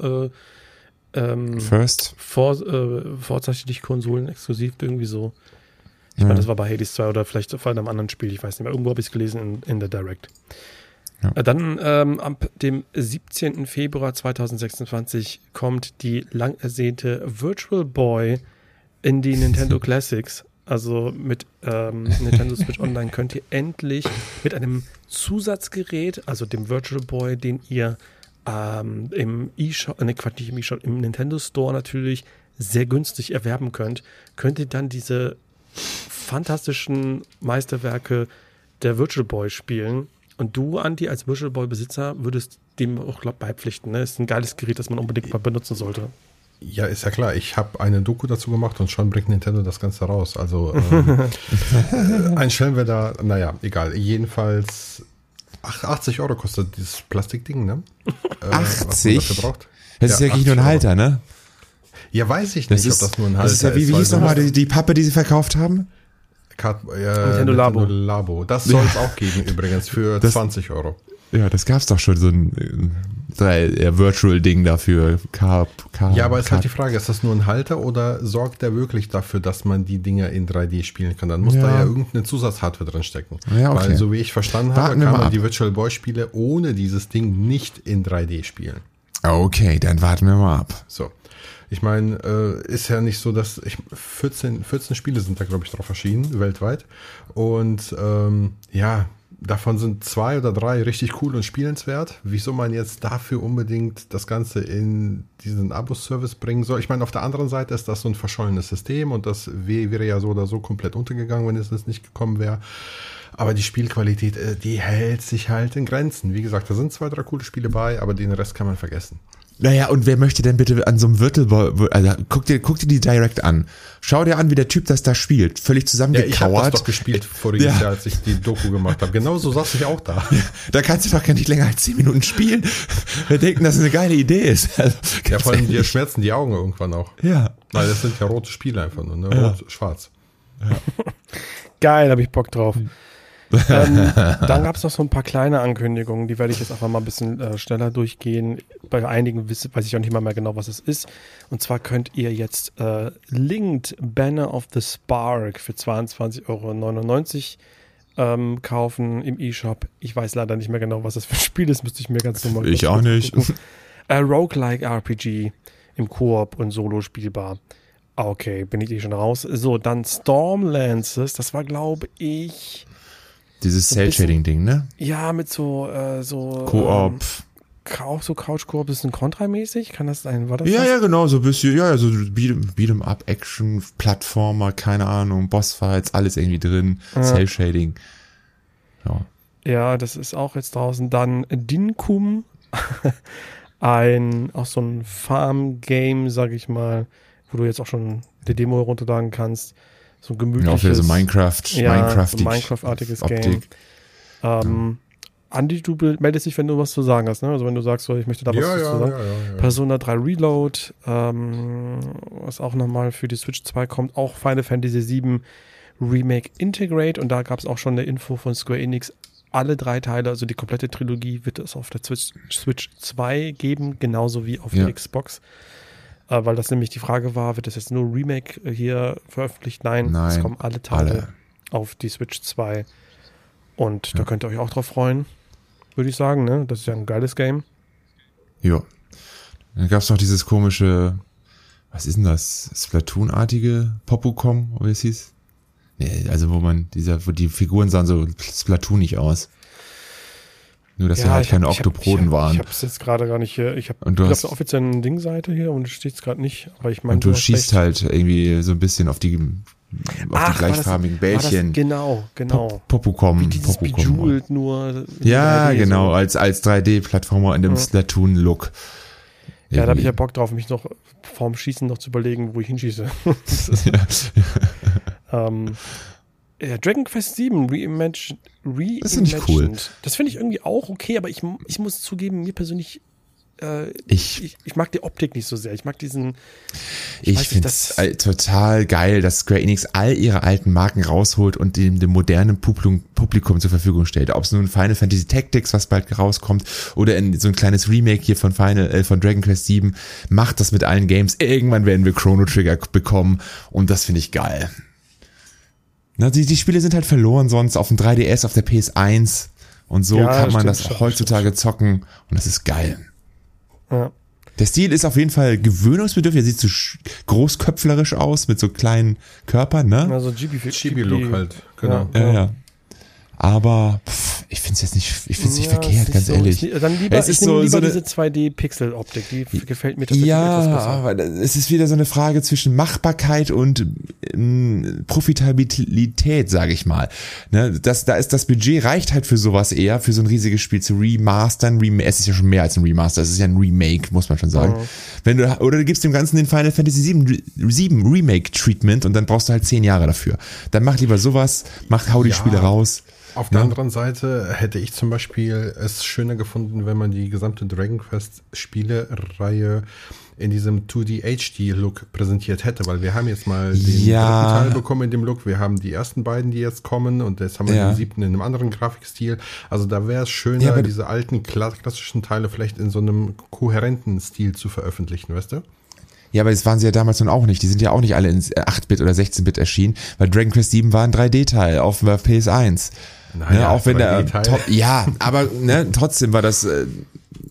vorzeitig Konsolen exklusiv, irgendwie so. Ich meine, das war bei Hades 2 oder vielleicht vor einem anderen Spiel, ich weiß nicht mehr. Irgendwo habe ich es gelesen in der Direct. Ja. Dann ab dem 17. Februar 2026 kommt die lang ersehnte Virtual Boy in die Nintendo Classics. Also mit Nintendo Switch Online könnt ihr endlich mit einem Zusatzgerät, also dem Virtual Boy, den ihr im eShop, nicht im eShop, im Nintendo Store natürlich sehr günstig erwerben könnt ihr dann diese fantastischen Meisterwerke der Virtual Boy spielen. Und du, Andi, als Virtual Boy Besitzer würdest dem auch, glaube ich, beipflichten. Ne? Ist ein geiles Gerät, das man unbedingt mal benutzen sollte. Ja, ist ja klar. Ich habe eine Doku dazu gemacht und schon bringt Nintendo das Ganze raus. Also einstellen wir da, naja, egal. Jedenfalls 80 € kostet dieses Plastikding, ne? 80? Was man dafür braucht. Das ist ja wirklich nur ein Halter, ne? Ja, weiß ich nicht, ob das nur ein Halter ist. Das ist ja, wie hieß nochmal die Pappe, die sie verkauft haben? Nintendo Labo. Das soll es auch geben übrigens für 20 €. Ja, das gab's doch schon, so ein Virtual-Ding dafür. Ja, aber ist halt die Frage, ist das nur ein Halter oder sorgt der wirklich dafür, dass man die Dinger in 3D spielen kann? Dann muss da ja irgendeine Zusatzhardware drin stecken. Ja, okay. Weil so wie ich verstanden habe, kann man die Virtual Boy Spiele ohne dieses Ding nicht in 3D spielen. Okay, dann warten wir mal ab. So. Ich meine, ist ja nicht so, dass 14 Spiele sind da, glaube ich, drauf erschienen, weltweit. Und davon sind 2 oder 3 richtig cool und spielenswert. Wieso man jetzt dafür unbedingt das Ganze in diesen Abo-Service bringen soll? Ich meine, auf der anderen Seite ist das so ein verschollenes System und das wäre ja so oder so komplett untergegangen, wenn es nicht gekommen wäre. Aber die Spielqualität, die hält sich halt in Grenzen. Wie gesagt, da sind 2, 3 coole Spiele bei, aber den Rest kann man vergessen. Naja, und wer möchte denn bitte an so einem also guck dir die Direct an. Schau dir an, wie der Typ das da spielt. Völlig zusammengekauert. Ja, ich habe das doch gespielt voriges Jahr, als ich die Doku gemacht habe. Genauso saß ich auch da. Da kannst du doch gar nicht länger als 10 Minuten spielen. Wir denken, dass es eine geile Idee ist. Also, ja, vor allem dir schmerzen die Augen irgendwann auch. Ja. Weil das sind ja rote Spiele einfach nur, ne? Rot, schwarz. Ja. Geil, habe ich Bock drauf. Dann gab es noch so ein paar kleine Ankündigungen, die werde ich jetzt einfach mal ein bisschen schneller durchgehen. Bei einigen weiß ich auch nicht mal mehr genau, was es ist. Und zwar könnt ihr jetzt Linked Banner of the Spark für 22,99 € kaufen im eShop. Ich weiß leider nicht mehr genau, was das für ein Spiel ist, müsste ich mir ganz normal Ich auch nicht. Roguelike RPG im Koop und Solo spielbar. Okay, bin ich schon raus. So, dann Stormlances, das war, glaube ich... Dieses Cell-Shading-Ding, ne? Ja, mit so Koop. Auch so Couch-Koop, bisschen Contra-mäßig? Kann das sein? War das Ja, das? ja, genau, so ein bisschen, ja, so Beat'em-up, Action, Plattformer, keine Ahnung, Bossfights, alles irgendwie drin, Cell-Shading. Ja. Ja, das ist auch jetzt draußen. Dann Dinkum, auch so ein Farm-Game, sag ich mal, wo du jetzt auch schon die Demo herunterladen kannst. So ein gemütliches. Ja, auch wieder so Minecraft-artiges Game. Andi, du meldest dich, wenn du was zu sagen hast, ne? Also wenn du sagst, ich möchte da was zu sagen. Ja. Persona 3 Reload, was auch nochmal für die Switch 2 kommt, auch Final Fantasy VII Remake Integrate, und da gab es auch schon eine Info von Square Enix. Alle 3 Teile, also die komplette Trilogie, wird es auf der Switch 2 geben, genauso wie auf der Xbox. Weil das nämlich die Frage war, wird das jetzt nur Remake hier veröffentlicht? Nein, es kommen alle Teile auf die Switch 2. Und da könnt ihr euch auch drauf freuen, würde ich sagen, ne? Das ist ja ein geiles Game. Ja. Dann gab es noch dieses komische, was ist denn das? Splatoon-artige Popucom, oder wie es hieß? Nee, also wo die Figuren sahen so splatoonig aus. Nur, dass wir halt keine Oktopoden waren. Ich hab's jetzt gerade gar nicht hier. Ich habe auf der offiziellen Dingseite hier und steht's gerade nicht. Aber ich meine, und du schießt halt irgendwie so ein bisschen auf die gleichfarbigen Bällchen. Genau. Popucom. Wie dieses Bejeweled nur. Ja, genau, als 3D-Plattformer in dem Splatoon-Look. Ja, da habe ich ja Bock drauf, mich noch vorm Schießen noch zu überlegen, wo ich hinschieße. Dragon Quest 7 Reimagined. Das finde ich cool. Das finde ich irgendwie auch okay, aber ich muss zugeben, mir persönlich, ich mag die Optik nicht so sehr. Ich mag diesen... Ich finde es total geil, dass Square Enix all ihre alten Marken rausholt und dem modernen Publikum zur Verfügung stellt. Ob es nun Final Fantasy Tactics, was bald rauskommt, oder in so ein kleines Remake hier von Dragon Quest 7, macht das mit allen Games. Irgendwann werden wir Chrono Trigger bekommen und das finde ich geil. Na, die Spiele sind halt verloren sonst auf dem 3DS, auf der PS1 und so kann man das heutzutage zocken und das ist geil. Ja. Der Stil ist auf jeden Fall gewöhnungsbedürftig, er sieht so großköpflerisch aus mit so kleinen Körpern, ne? Also Chibi-Look halt, genau. Ja. Aber ich finde es jetzt nicht, verkehrt, ganz ehrlich. Dann lieber, ich nehme lieber diese 2D-Pixel-Optik, die gefällt mir tatsächlich etwas besser. Ja, aber es ist wieder so eine Frage zwischen Machbarkeit und Profitabilität, sage ich mal. Ne, da ist das Budget reicht halt für sowas eher, für so ein riesiges Spiel zu remastern. Es ist ja schon mehr als ein Remaster, es ist ja ein Remake, muss man schon sagen. Oder du gibst dem Ganzen den Final Fantasy 7 Remake-Treatment und dann brauchst du halt 10 Jahre dafür. Dann mach lieber sowas, hau die Spiele raus. Auf der anderen Seite hätte ich zum Beispiel es schöner gefunden, wenn man die gesamte Dragon Quest Spielereihe in diesem 2D HD Look präsentiert hätte, weil wir haben jetzt mal den dritten Teil bekommen in dem Look, wir haben die ersten beiden, die jetzt kommen und jetzt haben wir den 7. in einem anderen Grafikstil, also da wäre es schöner, diese alten klassischen Teile vielleicht in so einem kohärenten Stil zu veröffentlichen, weißt du? Ja, aber das waren sie ja damals nun auch nicht. Die sind ja auch nicht alle in 8-Bit oder 16-Bit erschienen, weil Dragon Quest 7 war ein 3D-Teil auf PS1. Naja, auch wenn der aber trotzdem war das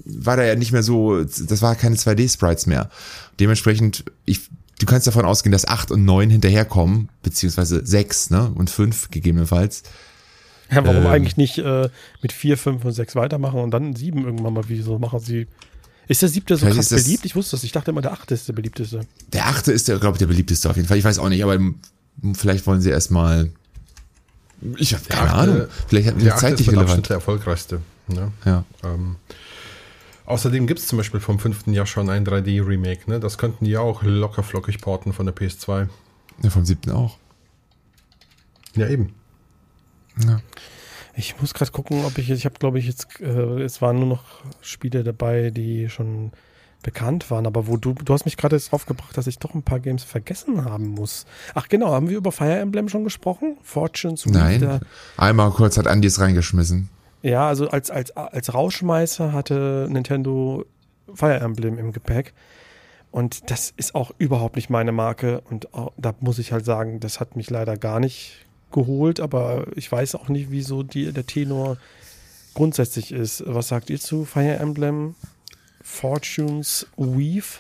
war da ja nicht mehr so, das war keine 2D-Sprites mehr. Dementsprechend, du kannst davon ausgehen, dass 8 und 9 hinterherkommen, beziehungsweise 6, ne, und 5 gegebenenfalls. Ja, warum eigentlich nicht mit 4, 5 und 6 weitermachen und dann 7 irgendwann mal, wieso machen sie... Ist der 7. so krass beliebt? Ich wusste das. Ich dachte immer, der 8. ist der beliebteste. Der 8. ist, glaube ich, der beliebteste auf jeden Fall. Ich weiß auch nicht, aber vielleicht wollen sie erstmal... Ich habe keine Ahnung. Vielleicht hat der zeitlich ist relevant. der erfolgreichste. Ne? Ja. Außerdem gibt es zum Beispiel vom 5. Jahr schon ein 3D-Remake. Ne? Das könnten die auch locker flockig porten von der PS2. Ja, vom 7. auch. Ja, eben. Ja. Ich muss gerade gucken, ob ich habe, glaube ich, jetzt, es waren nur noch Spiele dabei, die schon bekannt waren, aber du hast mich gerade jetzt drauf gebracht, dass ich doch ein paar Games vergessen haben muss. Ach genau, haben wir über Fire Emblem schon gesprochen? Fortune's Wheel? Nein, einmal kurz hat Andi es reingeschmissen. Ja, also als Rauschmeißer hatte Nintendo Fire Emblem im Gepäck und das ist auch überhaupt nicht meine Marke und auch, da muss ich halt sagen, das hat mich leider gar nicht geholt, aber ich weiß auch nicht, wieso der Tenor grundsätzlich ist. Was sagt ihr zu Fire Emblem Fortune's Weave?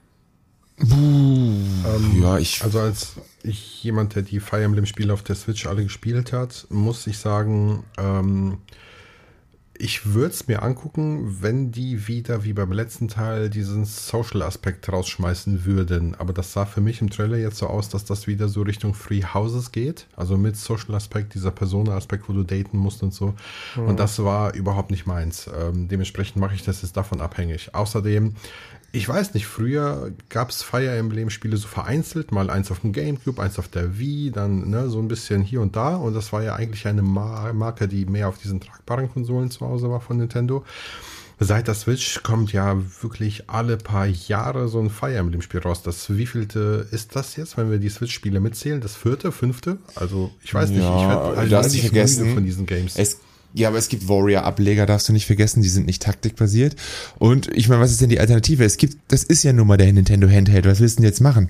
Also als jemand, der die Fire Emblem Spiele auf der Switch alle gespielt hat, muss ich sagen, ich würde es mir angucken, wenn die wieder wie beim letzten Teil diesen Social-Aspekt rausschmeißen würden. Aber das sah für mich im Trailer jetzt so aus, dass das wieder so Richtung Free Houses geht. Also mit Social-Aspekt, dieser Persona-Aspekt, wo du daten musst und so. Und das war überhaupt nicht meins. Dementsprechend mache ich das jetzt davon abhängig. Außerdem, ich weiß nicht, früher gab es Fire Emblem-Spiele so vereinzelt, mal eins auf dem Gamecube, eins auf der Wii, dann so ein bisschen hier und da. Und das war ja eigentlich eine Marke, die mehr auf diesen tragbaren Konsolen zu Hause war von Nintendo. Seit der Switch kommt ja wirklich alle paar Jahre so ein Fire Emblem-Spiel raus. Das wievielte ist das jetzt, wenn wir die Switch-Spiele mitzählen? Das 4., 5.? Also ich weiß nicht, ich werde darfst nicht vergessen von diesen Games. Ja, aber es gibt Warrior-Ableger, darfst du nicht vergessen, die sind nicht taktikbasiert. Und ich meine, was ist denn die Alternative? Das ist ja nun mal der Nintendo Handheld, was willst du denn jetzt machen?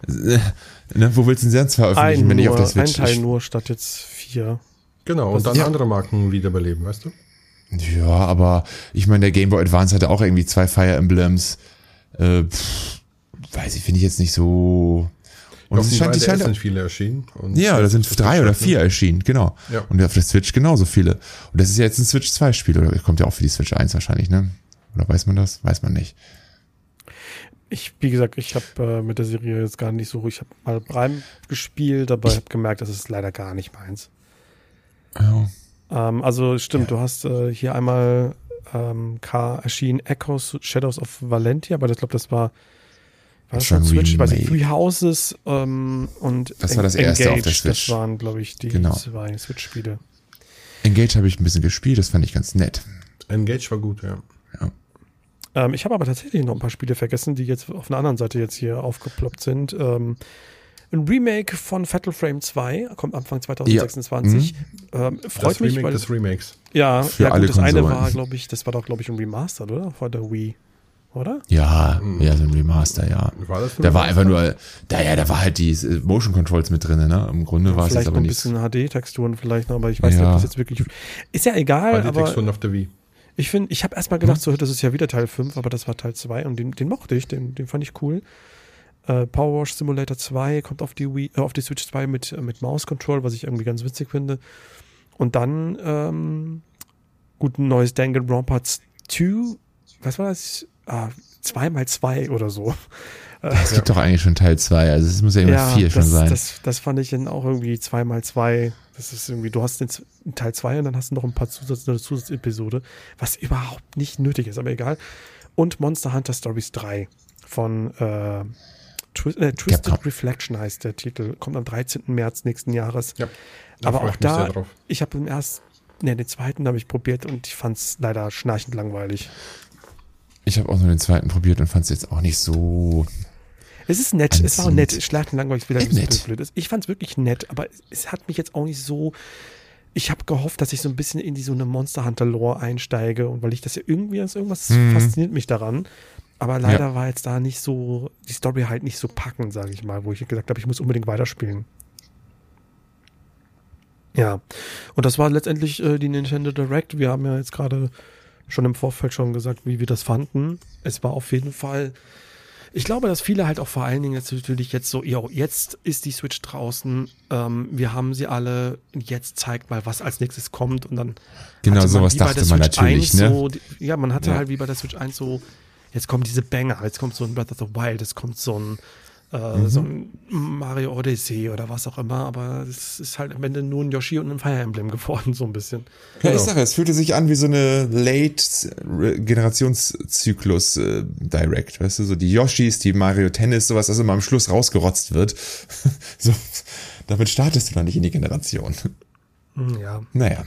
Wo willst du denn sonst veröffentlichen, wenn nicht auf der Switch? Ein Teil nur statt jetzt 4. Genau, und dann andere Marken wiederbeleben, weißt du? Ja, aber ich meine, der Game Boy Advance hatte auch irgendwie 2 Fire Emblems. Weiß ich, finde ich jetzt nicht so... Und es sind viele erschienen. Und ja, da sind 3 oder 4 erschienen, genau. Ja. Und auf der Switch genauso viele. Und das ist ja jetzt ein Switch 2 Spiel, oder kommt ja auch für die Switch 1 wahrscheinlich, ne? Oder weiß man das? Weiß man nicht. Wie gesagt, ich habe mit der Serie jetzt gar nicht so, ich habe mal Prime gespielt, aber ich habe gemerkt, das ist leider gar nicht meins. Ja. Also stimmt, du hast hier einmal erschienen Echoes Shadows of Valentia, aber ich glaube, das war das schon Switch, ich weiß nicht, Three Houses und das war das erste Engage, auf der Switch. Das waren, glaube ich, die 2 Switch-Spiele. Engage habe ich ein bisschen gespielt, das fand ich ganz nett. Engage war gut, ja. Ich habe aber tatsächlich noch ein paar Spiele vergessen, die jetzt auf einer anderen Seite jetzt hier aufgeploppt sind. Ein Remake von Fatal Frame 2 kommt Anfang 2026. Freut mich, Remake des Remakes. Ja, für ja alle gut, das eine Konsolen. war, glaube ich, ein Remastered, oder? Von der Wii, oder? Ja, so ein Remaster, ja. War das Da war einfach nur, da war halt die Motion Controls mit drin, ne? Im Grunde war es jetzt vielleicht aber noch ein nichts. bisschen HD-Texturen vielleicht noch, aber ich weiß nicht, ob das jetzt wirklich... Ist ja egal, die aber Texturen auf der Wii. ich habe erstmal gedacht, so, das ist ja wieder Teil 5, aber das war Teil 2 und den mochte ich, den fand ich cool. Power Wash Simulator 2 kommt auf die Wii, auf die Switch 2 mit Mouse Control, was ich irgendwie ganz witzig finde. Und dann ein neues Danganronpa 2, was war das? 2x2 oder so. Es gibt doch eigentlich schon Teil 2, also es muss ja immer 4 schon sein. Das fand ich dann auch irgendwie 2x2. Das ist irgendwie, du hast den Teil 2 und dann hast du noch ein paar Zusatzepisode, was überhaupt nicht nötig ist, aber egal. Und Monster Hunter Stories 3 von Twisted Reflection heißt der Titel. Kommt am 13. März nächsten Jahres. Ja, aber auch da, ich habe den zweiten habe ich probiert und ich fand es leider schnarchend langweilig. Ich habe auch nur den zweiten probiert und fand es jetzt auch nicht so... Es ist nett, es war auch nett. Schlachten langweilig wieder ein bisschen nett. blöd ist. Ich fand es wirklich nett, aber es hat mich jetzt auch nicht so... Ich habe gehofft, dass ich so ein bisschen in so eine Monster Hunter Lore einsteige und weil ich das ja irgendwas fasziniert mich daran. Aber leider war jetzt da nicht so, die Story halt nicht so packend, sage ich mal, wo ich gesagt habe, ich muss unbedingt weiterspielen. Ja, und das war letztendlich die Nintendo Direct. Wir haben ja jetzt gerade schon im Vorfeld schon gesagt, wie wir das fanden. Es war auf jeden Fall, ich glaube, dass viele halt auch vor allen Dingen jetzt natürlich jetzt so, jetzt ist die Switch draußen, wir haben sie alle, jetzt zeigt mal, was als nächstes kommt und dann genau sowas dachte man natürlich, ne? So, ja, man hatte halt wie bei der Switch 1 so, jetzt kommen diese Banger, jetzt kommt so ein Breath of the Wild, es kommt so ein Mario Odyssey oder was auch immer, aber es ist halt am Ende nur ein Yoshi und ein Fire Emblem geworden, so ein bisschen. Ja, ich sage, es fühlte sich an wie so eine Late-Generationszyklus Direct, weißt du, so die Yoshis, die Mario Tennis, sowas, das immer am Schluss rausgerotzt wird. So, damit startest du dann nicht in die Generation. Ja. Naja.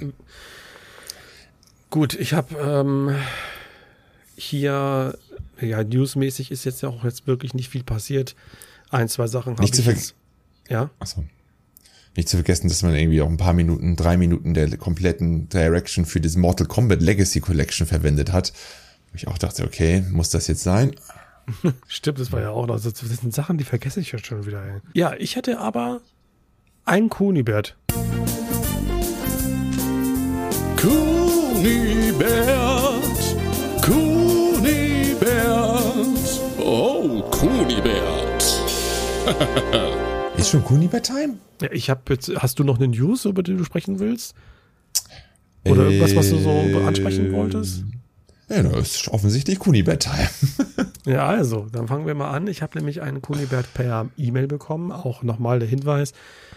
Gut, ich habe hier, ja, newsmäßig ist jetzt ja auch jetzt wirklich nicht viel passiert. Ein, zwei Sachen habe ich jetzt. Ja? Achso. Nicht zu vergessen, dass man irgendwie auch ein paar Minuten, 3 Minuten der kompletten Direction für das Mortal Kombat Legacy Collection verwendet hat. Wo ich auch dachte, okay, muss das jetzt sein? Stimmt, das war ja auch noch. Das sind Sachen, die vergesse ich ja schon wieder. Ey. Ja, ich hätte aber einen Kunibert. Kunibert, Kunibert, oh, Kunibert. Ist schon Kunibert-Time? Ja, ich habe jetzt, hast du noch eine News, über die du sprechen willst? Oder irgendwas, was du so ansprechen wolltest? Ja, das ist offensichtlich Kunibert-Time. Ja, also, dann fangen wir mal an. Ich habe nämlich einen Kunibert per E-Mail bekommen. Auch nochmal der Hinweis,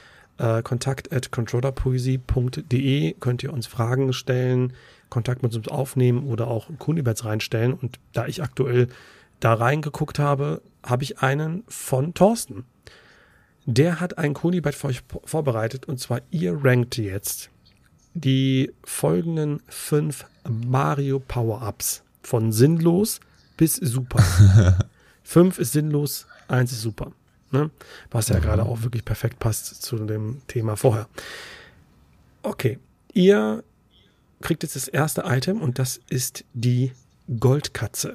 kontakt@controllerpoesie.de könnt ihr uns Fragen stellen, Kontakt mit uns aufnehmen oder auch Kuniberts reinstellen. Und da ich aktuell da reingeguckt habe, habe ich einen von Thorsten. Der hat einen Kunibert für euch vorbereitet und zwar ihr rankt jetzt die folgenden 5 Mario Power-Ups von sinnlos bis super. 5 ist sinnlos, 1 ist super. Ne? Was ja gerade auch wirklich perfekt passt zu dem Thema vorher. Okay, ihr kriegt jetzt das erste Item und das ist die Goldkatze.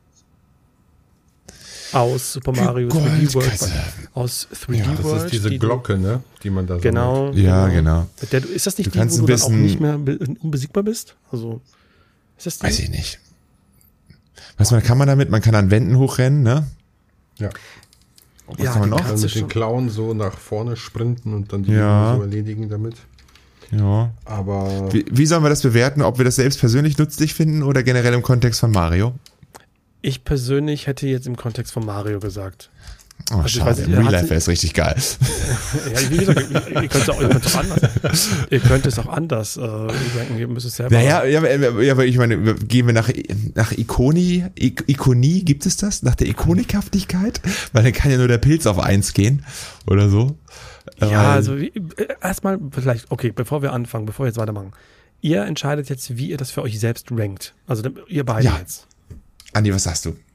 Aus Super Mario 3D World. Aus 3D Ja, das World. ist diese Glocke, ne? Die man da Genau. sammelt. Ja, genau. Ist das nicht Du die, kannst wo ein du dann auch bisschen- nicht mehr unbesiegbar bist? Also, ist das die? Weiß ich nicht. Was kann man damit? Man kann an Wänden hochrennen, ne? Ja. Was Ja, kann man die noch? Dann Katze mit den schon. Klauen so nach vorne sprinten und dann die Ja. so erledigen damit. Ja. Aber Wie sollen wir das bewerten? Ob wir das selbst persönlich nützlich finden oder generell im Kontext von Mario? Ich persönlich hätte jetzt im Kontext von Mario gesagt. Oh, Also ich schade. weiß nicht, Im er Real hat Life sie- wäre es richtig geil. Ja, wie gesagt, ihr könnt es auch anders ranken. Ihr müsst es selber. Naja, ja, aber ich meine, gehen wir nach Ikonie, gibt es das? Nach der Ikonikhaftigkeit? Weil dann kann ja nur der Pilz auf 1 gehen oder so. Ja, also erstmal vielleicht, okay, bevor wir anfangen, bevor wir jetzt weitermachen. Ihr entscheidet jetzt, wie ihr das für euch selbst rankt. Also ihr beide Ja. jetzt. Andi, was sagst du?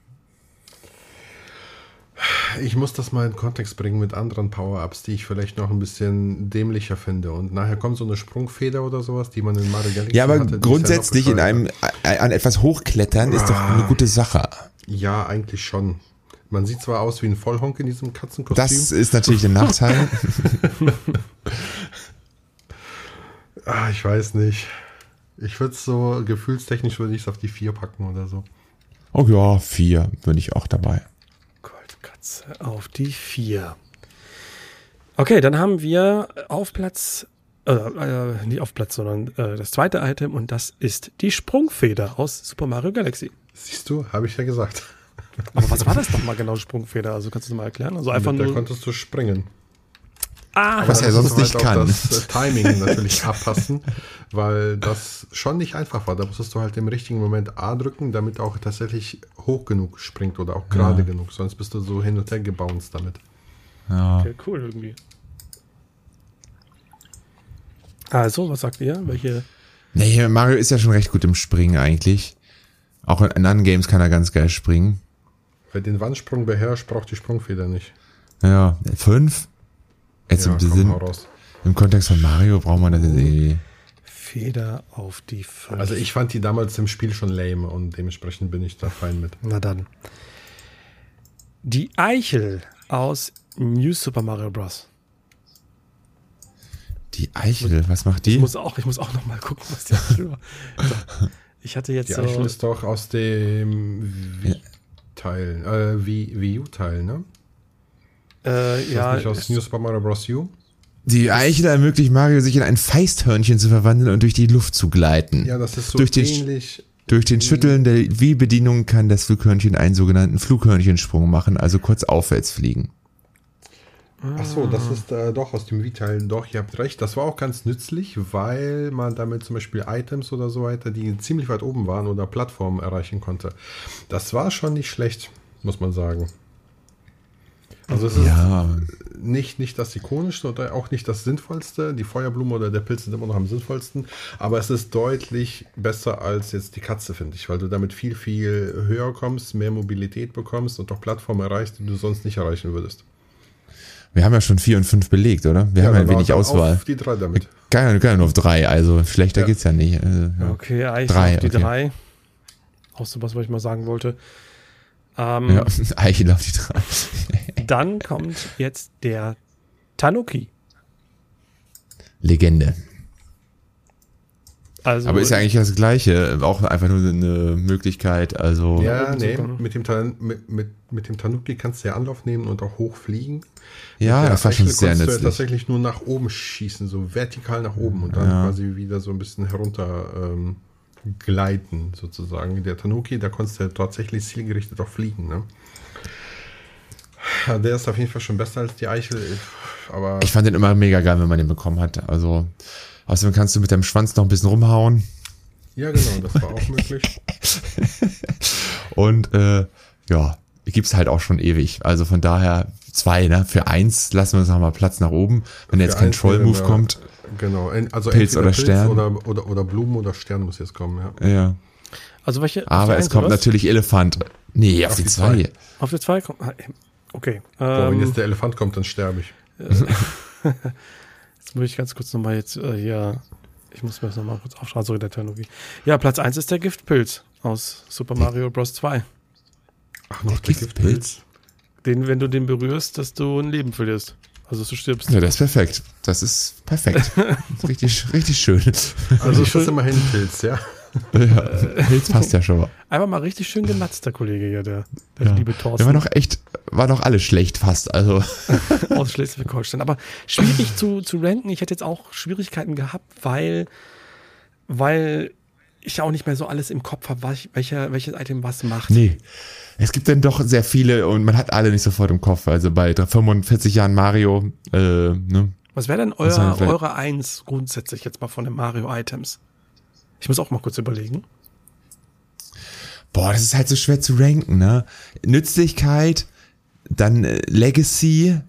ich muss das mal in Kontext bringen mit anderen Power-Ups, die ich vielleicht noch ein bisschen dämlicher finde. Und nachher kommt so eine Sprungfeder oder sowas, die man in Mario Galaxy Ja, aber hatte, die ist grundsätzlich ja in noch einem an etwas hochklettern ist doch eine gute Sache. Ja, eigentlich schon. Man sieht zwar aus wie ein Vollhonk in diesem Katzenkostüm. Das ist natürlich ein Nachteil. Ich weiß nicht. Ich würde es so, gefühlstechnisch würde ich es auf die 4 packen oder so. Oh ja, 4 bin ich auch dabei. Goldkatze auf die 4. Okay, dann haben wir auf Platz, nicht auf Platz, sondern das zweite Item und das ist die Sprungfeder aus Super Mario Galaxy. Siehst du, habe ich ja gesagt. Aber was war das nochmal genau, Sprungfeder? Also kannst du das mal erklären? Also einfach Mit der nur. konntest du springen. Was er Da sonst musstest nicht du halt kann. auch das Timing natürlich abpassen, weil das schon nicht einfach war. Da musstest du halt im richtigen Moment A drücken, damit er auch tatsächlich hoch genug springt oder auch gerade genug. Sonst bist du so hin und her gebounced damit. Ja. Okay, cool irgendwie. Also, was sagt ihr? Welche? Nee, Mario ist ja schon recht gut im Springen eigentlich. Auch in anderen Games kann er ganz geil springen. Wer den Wandsprung beherrscht, braucht die Sprungfeder nicht. Ja, 5. Jetzt Ja, im komm, Sinn, hau raus. im Kontext von Mario braucht man das jetzt irgendwie. Feder auf die 5. Also ich fand die damals im Spiel schon lame und dementsprechend bin ich da fein mit. Na dann. Die Eichel aus New Super Mario Bros. Die Eichel, was macht die? Ich muss auch noch mal gucken, was die Eichel war. So. Ich hatte jetzt Die so... Eichel ist doch aus dem Wii-Teil, Wii U-Teil, ne? Ist ja, das nicht aus New Super Mario Bros. U? Die Eichel ermöglicht Mario, sich in ein Feisthörnchen zu verwandeln und durch die Luft zu gleiten. Ja, das ist so Durch den- ähnlich. Durch den Schütteln der Wii-Bedienung kann das Flughörnchen einen sogenannten Flughörnchensprung machen, also kurz aufwärts fliegen. Ach so, das ist doch aus dem Wii-Teil. Doch, ihr habt recht. Das war auch ganz nützlich, weil man damit zum Beispiel Items oder so weiter, die ziemlich weit oben waren oder Plattformen erreichen konnte. Das war schon nicht schlecht, muss man sagen. Also es ist Ja, nicht das ikonischste oder auch nicht das sinnvollste. Die Feuerblume oder der Pilz sind immer noch am sinnvollsten. Aber es ist deutlich besser als jetzt die Katze, finde ich. Weil du damit viel, viel höher kommst, mehr Mobilität bekommst und auch Plattformen erreichst, die du sonst nicht erreichen würdest. wir haben ja schon 4 und 5 belegt, oder? Wir haben ja dann wenig dann Auswahl. Auf die 3 damit. Geil nur auf 3, also schlechter geht's ja nicht. Also, ja. Okay, Eichel 3, auf die okay. 3. Auch so was ich mal sagen wollte. Ja, Eichel auf die 3. Dann kommt jetzt der Tanuki. Legende. Also, Aber ist ja eigentlich das Gleiche, auch einfach nur eine Möglichkeit, also Ja, oben nee, zu kommen. mit dem Tanuki kannst du ja Anlauf nehmen und auch hochfliegen. ja, Der das war schon Eichel sehr konntest du ja nützlich. tatsächlich nur nach oben schießen, so vertikal nach oben und dann quasi wieder so ein bisschen herunter gleiten sozusagen. Der Tanuki, da konntest du ja tatsächlich zielgerichtet auch fliegen, ne? Der ist auf jeden Fall schon besser als die Eichel, aber Ich fand den immer mega geil, wenn man den bekommen hat. Also, außerdem kannst du mit deinem Schwanz noch ein bisschen rumhauen. ja genau, das war auch möglich. Und ja, gibt's halt auch schon ewig. Also von daher 2, ne? Für 1 lassen wir uns noch mal Platz nach oben. Wenn jetzt Für kein eins Troll-Move wäre- kommt. Genau, also Pilz entweder oder Stern. oder Blumen oder Stern muss jetzt kommen, ja. Ja. also welche? auf Aber die es Eins, kommt oder was? natürlich Elefant. Nee, auf die die 2. zwei. Auf die 2 kommt. Okay. Boah, wenn jetzt der Elefant kommt, dann sterbe ich. Jetzt muss ich ganz kurz nochmal jetzt hier. Ich muss mir das nochmal kurz aufschreiben. Sorry, der Tanuki. Ja, Platz 1 ist der Giftpilz aus Super Mario Bros. 2. Ach, noch der Giftpilz? Den, wenn du den berührst, dass du ein Leben verlierst. Also, dass du stirbst. Ja, das ist perfekt. Das ist perfekt. richtig schön. Also ist das immerhin ein Pilz, ja? Ja, Pilz passt ja schon mal. Einfach mal richtig schön genatzt, der Kollege hier, der Ja. liebe Der Thorsten. war doch alles schlecht fast. Also, aus Schleswig-Holstein. Aber schwierig zu ranken. Ich hätte jetzt auch Schwierigkeiten gehabt, weil ich auch nicht mehr so alles im Kopf habe, welches Item was macht. nee. Es gibt dann doch sehr viele und man hat alle nicht sofort im Kopf. Also bei 45 Jahren Mario, ne? Was wäre denn Was haben wir vielleicht? eure 1 grundsätzlich jetzt mal von den Mario-Items? Ich muss auch mal kurz überlegen. Boah, das ist halt so schwer zu ranken, ne? Nützlichkeit, dann Legacy,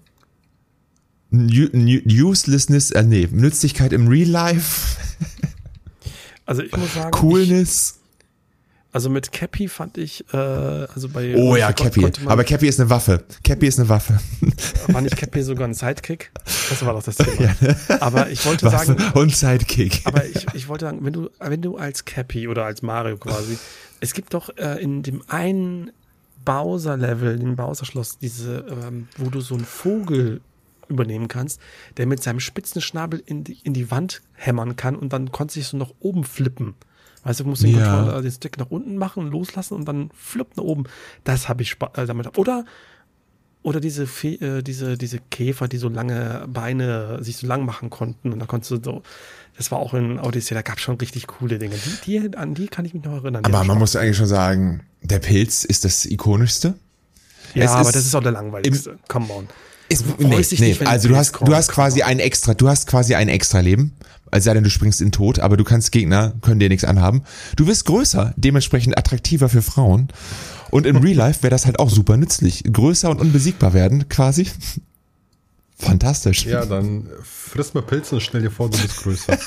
Uselessness, Nützlichkeit im Real Life, Also ich muss sagen, Coolness. also mit Cappy fand ich, also bei Oh ja, Cappy. konnte man- Aber Cappy ist eine Waffe. war nicht Cappy sogar ein Sidekick? Das war doch das Thema. Aber ich wollte Waffe sagen, und Sidekick. aber ich wollte sagen, wenn du als Cappy oder als Mario quasi, es gibt doch in dem einen Bowser-Level, dem Bowser-Schloss, diese, wo du so einen Vogel übernehmen kannst, der mit seinem spitzen Schnabel in die Wand hämmern kann und dann konnte sich so nach oben flippen. Weißt du, du musst den Ja. Controller, den Stick nach unten machen, loslassen und dann flippt nach oben. Das habe ich damit. Oder diese Käfer, die so lange Beine sich so lang machen konnten und da konntest du so, das war auch in Odyssey, da gab es schon richtig coole Dinge. An die kann ich mich noch erinnern. Die Aber haben man Spaß. muss eigentlich schon sagen, der Pilz ist das ikonischste. Ja, es aber ist das ist auch der langweiligste. Come on. Ist, Du freust dich nicht, wenn also ein du Pilz hast kommt. quasi ein extra Leben. Es sei denn, du springst in den Tod, aber du kannst Gegner, können dir nichts anhaben. Du wirst größer, dementsprechend attraktiver für Frauen. Und im Real Life wäre das halt auch super nützlich. Größer und unbesiegbar werden, quasi. Fantastisch. Ja, dann friss mal Pilze und stell dir vor, du bist größer.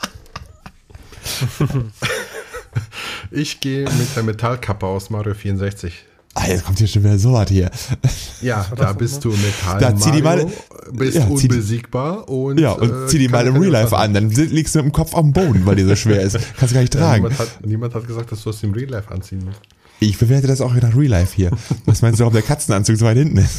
Ich gehe mit der Metallkappe aus Mario 64. Ah, jetzt kommt hier schon wieder so was hier. Ja, da bist du Metall. Da zieh die Mario, mal- bist ja, zieh die- unbesiegbar und Ja, und zieh die mal im kann Real keine Life was an. Dann liegst du mit dem Kopf am Boden, weil die so schwer ist. Kannst du gar nicht Ja, tragen. niemand hat gesagt, dass du das im Real Life anziehen musst. Ich bewerte das auch nach Real Life hier. Was meinst du, ob der Katzenanzug so weit hinten ist?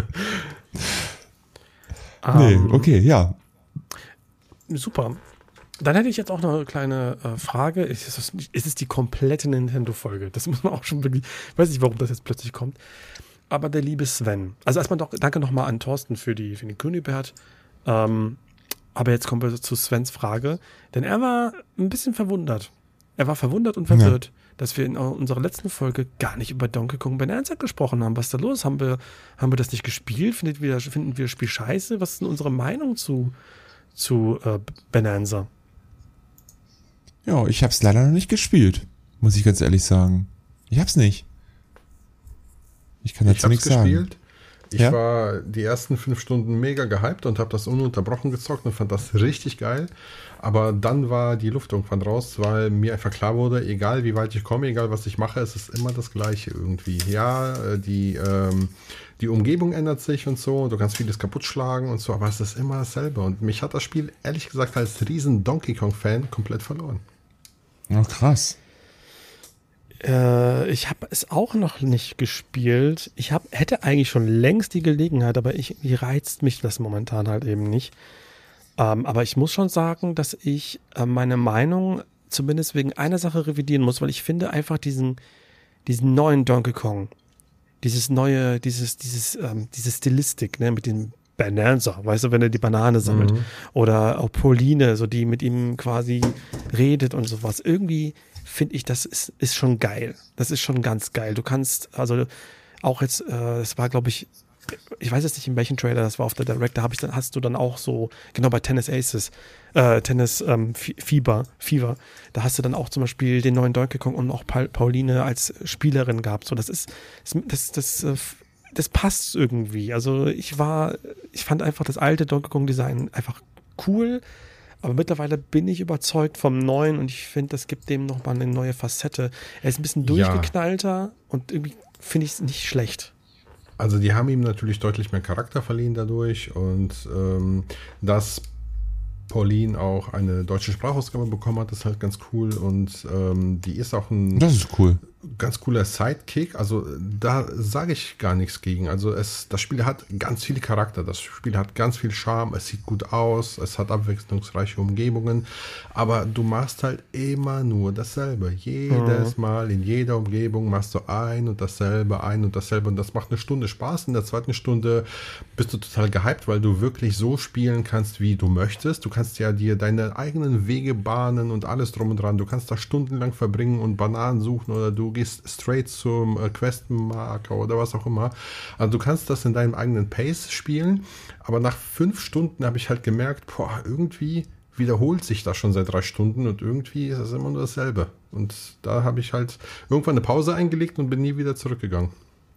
Nee, okay, ja. Super. Dann hätte ich jetzt auch noch eine kleine Frage. Ist es die komplette Nintendo-Folge? Das muss man auch schon wirklich, ich weiß nicht, warum das jetzt plötzlich kommt. Aber der liebe Sven. Also erstmal danke nochmal an Thorsten für den Kunibert. Aber jetzt kommen wir zu Svens Frage. Denn er war ein bisschen verwundert. Er war verwundert und verwirrt, dass wir in unserer letzten Folge gar nicht über Donkey Kong Bonanza gesprochen haben. Was ist da los? Haben wir das nicht gespielt? Finden wir das Spiel scheiße? Was ist denn unsere Meinung zu Bonanza? Ja, ich hab's leider noch nicht gespielt, muss ich ganz ehrlich sagen. Ich hab's nicht. Ich kann dazu nichts sagen. Ich war die ersten 5 Stunden mega gehypt und habe das ununterbrochen gezockt und fand das richtig geil. Aber dann war die Luft irgendwann raus, weil mir einfach klar wurde, egal wie weit ich komme, egal was ich mache, es ist immer das Gleiche irgendwie. Ja, die Umgebung ändert sich und so, du kannst vieles kaputt schlagen und so, aber es ist immer dasselbe. Und mich hat das Spiel, ehrlich gesagt, als riesen Donkey Kong-Fan komplett verloren. Oh, krass. Ich habe es auch noch nicht gespielt. Hätte eigentlich schon längst die Gelegenheit, aber irgendwie reizt mich das momentan halt eben nicht. Aber ich muss schon sagen, dass ich meine Meinung zumindest wegen einer Sache revidieren muss, weil ich finde einfach diesen neuen Donkey Kong, diese Stilistik, ne, mit dem Bonanza, weißt du, wenn er die Banane sammelt. Oder auch Pauline, so die mit ihm quasi redet und sowas. Irgendwie finde ich, das ist schon geil. Das ist schon ganz geil. Du kannst, also auch jetzt, das war, glaube ich weiß jetzt nicht, in welchem Trailer das war auf der Direct, hast du dann auch so, genau bei Tennis Aces, Fever, da hast du dann auch zum Beispiel den neuen Donkey Kong und auch Pauline als Spielerin gehabt. So, das passt irgendwie. Also ich fand einfach das alte Donkey Kong Design einfach cool, aber mittlerweile bin ich überzeugt vom neuen und ich finde, das gibt dem nochmal eine neue Facette. Er ist ein bisschen durchgeknallter und irgendwie finde ich es nicht schlecht. Also die haben ihm natürlich deutlich mehr Charakter verliehen dadurch und dass Pauline auch eine deutsche Sprachausgabe bekommen hat, ist halt ganz cool und die ist auch das ist cool. Ganz cooler Sidekick, also da sage ich gar nichts gegen. Also das Spiel hat ganz viel Charakter, das Spiel hat ganz viel Charme, es sieht gut aus, es hat abwechslungsreiche Umgebungen, aber du machst halt immer nur dasselbe. Jedes Mal in jeder Umgebung machst du ein und dasselbe und das macht eine Stunde Spaß. In der zweiten Stunde bist du total gehypt, weil du wirklich so spielen kannst, wie du möchtest. Du kannst ja dir deine eigenen Wege bahnen und alles drum und dran. Du kannst da stundenlang verbringen und Bananen suchen oder du gehst straight zum Questmarker oder was auch immer. Also du kannst das in deinem eigenen Pace spielen, aber nach 5 Stunden habe ich halt gemerkt, irgendwie wiederholt sich das schon seit 3 Stunden und irgendwie ist es immer nur dasselbe. Und da habe ich halt irgendwann eine Pause eingelegt und bin nie wieder zurückgegangen.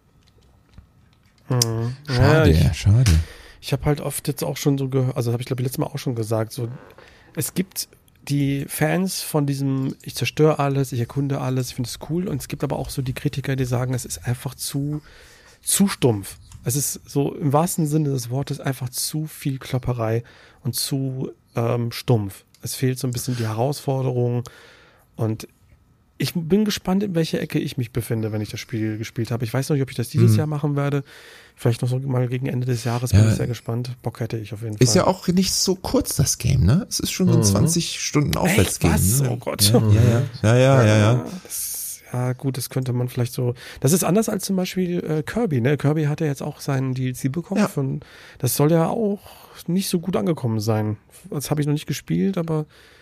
Schade. Ich habe halt oft jetzt auch schon so gehört, also habe ich glaube ich letztes Mal auch schon gesagt, so es gibt die Fans von diesem, ich zerstöre alles, ich erkunde alles, ich finde es cool. Und es gibt aber auch so die Kritiker, die sagen, es ist einfach zu stumpf. Es ist so im wahrsten Sinne des Wortes einfach zu viel Klopperei und zu stumpf. Es fehlt so ein bisschen die Herausforderung. Und ich bin gespannt, in welcher Ecke ich mich befinde, wenn ich das Spiel gespielt habe. Ich weiß noch nicht, ob ich das dieses Jahr machen werde. Vielleicht noch so mal gegen Ende des Jahres, bin ich sehr gespannt. Bock hätte ich auf jeden Fall. Ist ja auch nicht so kurz, das Game, ne? Es ist schon so ein 20 Stunden Aufwärtsgame. Was? Ne? Oh Gott. Ja. Ja, gut, das könnte man vielleicht so. Das ist anders als zum Beispiel Kirby, ne? Kirby hat ja jetzt auch seinen DLC bekommen. Ja. Das soll ja auch nicht so gut angekommen sein. Das habe ich noch nicht gespielt, aber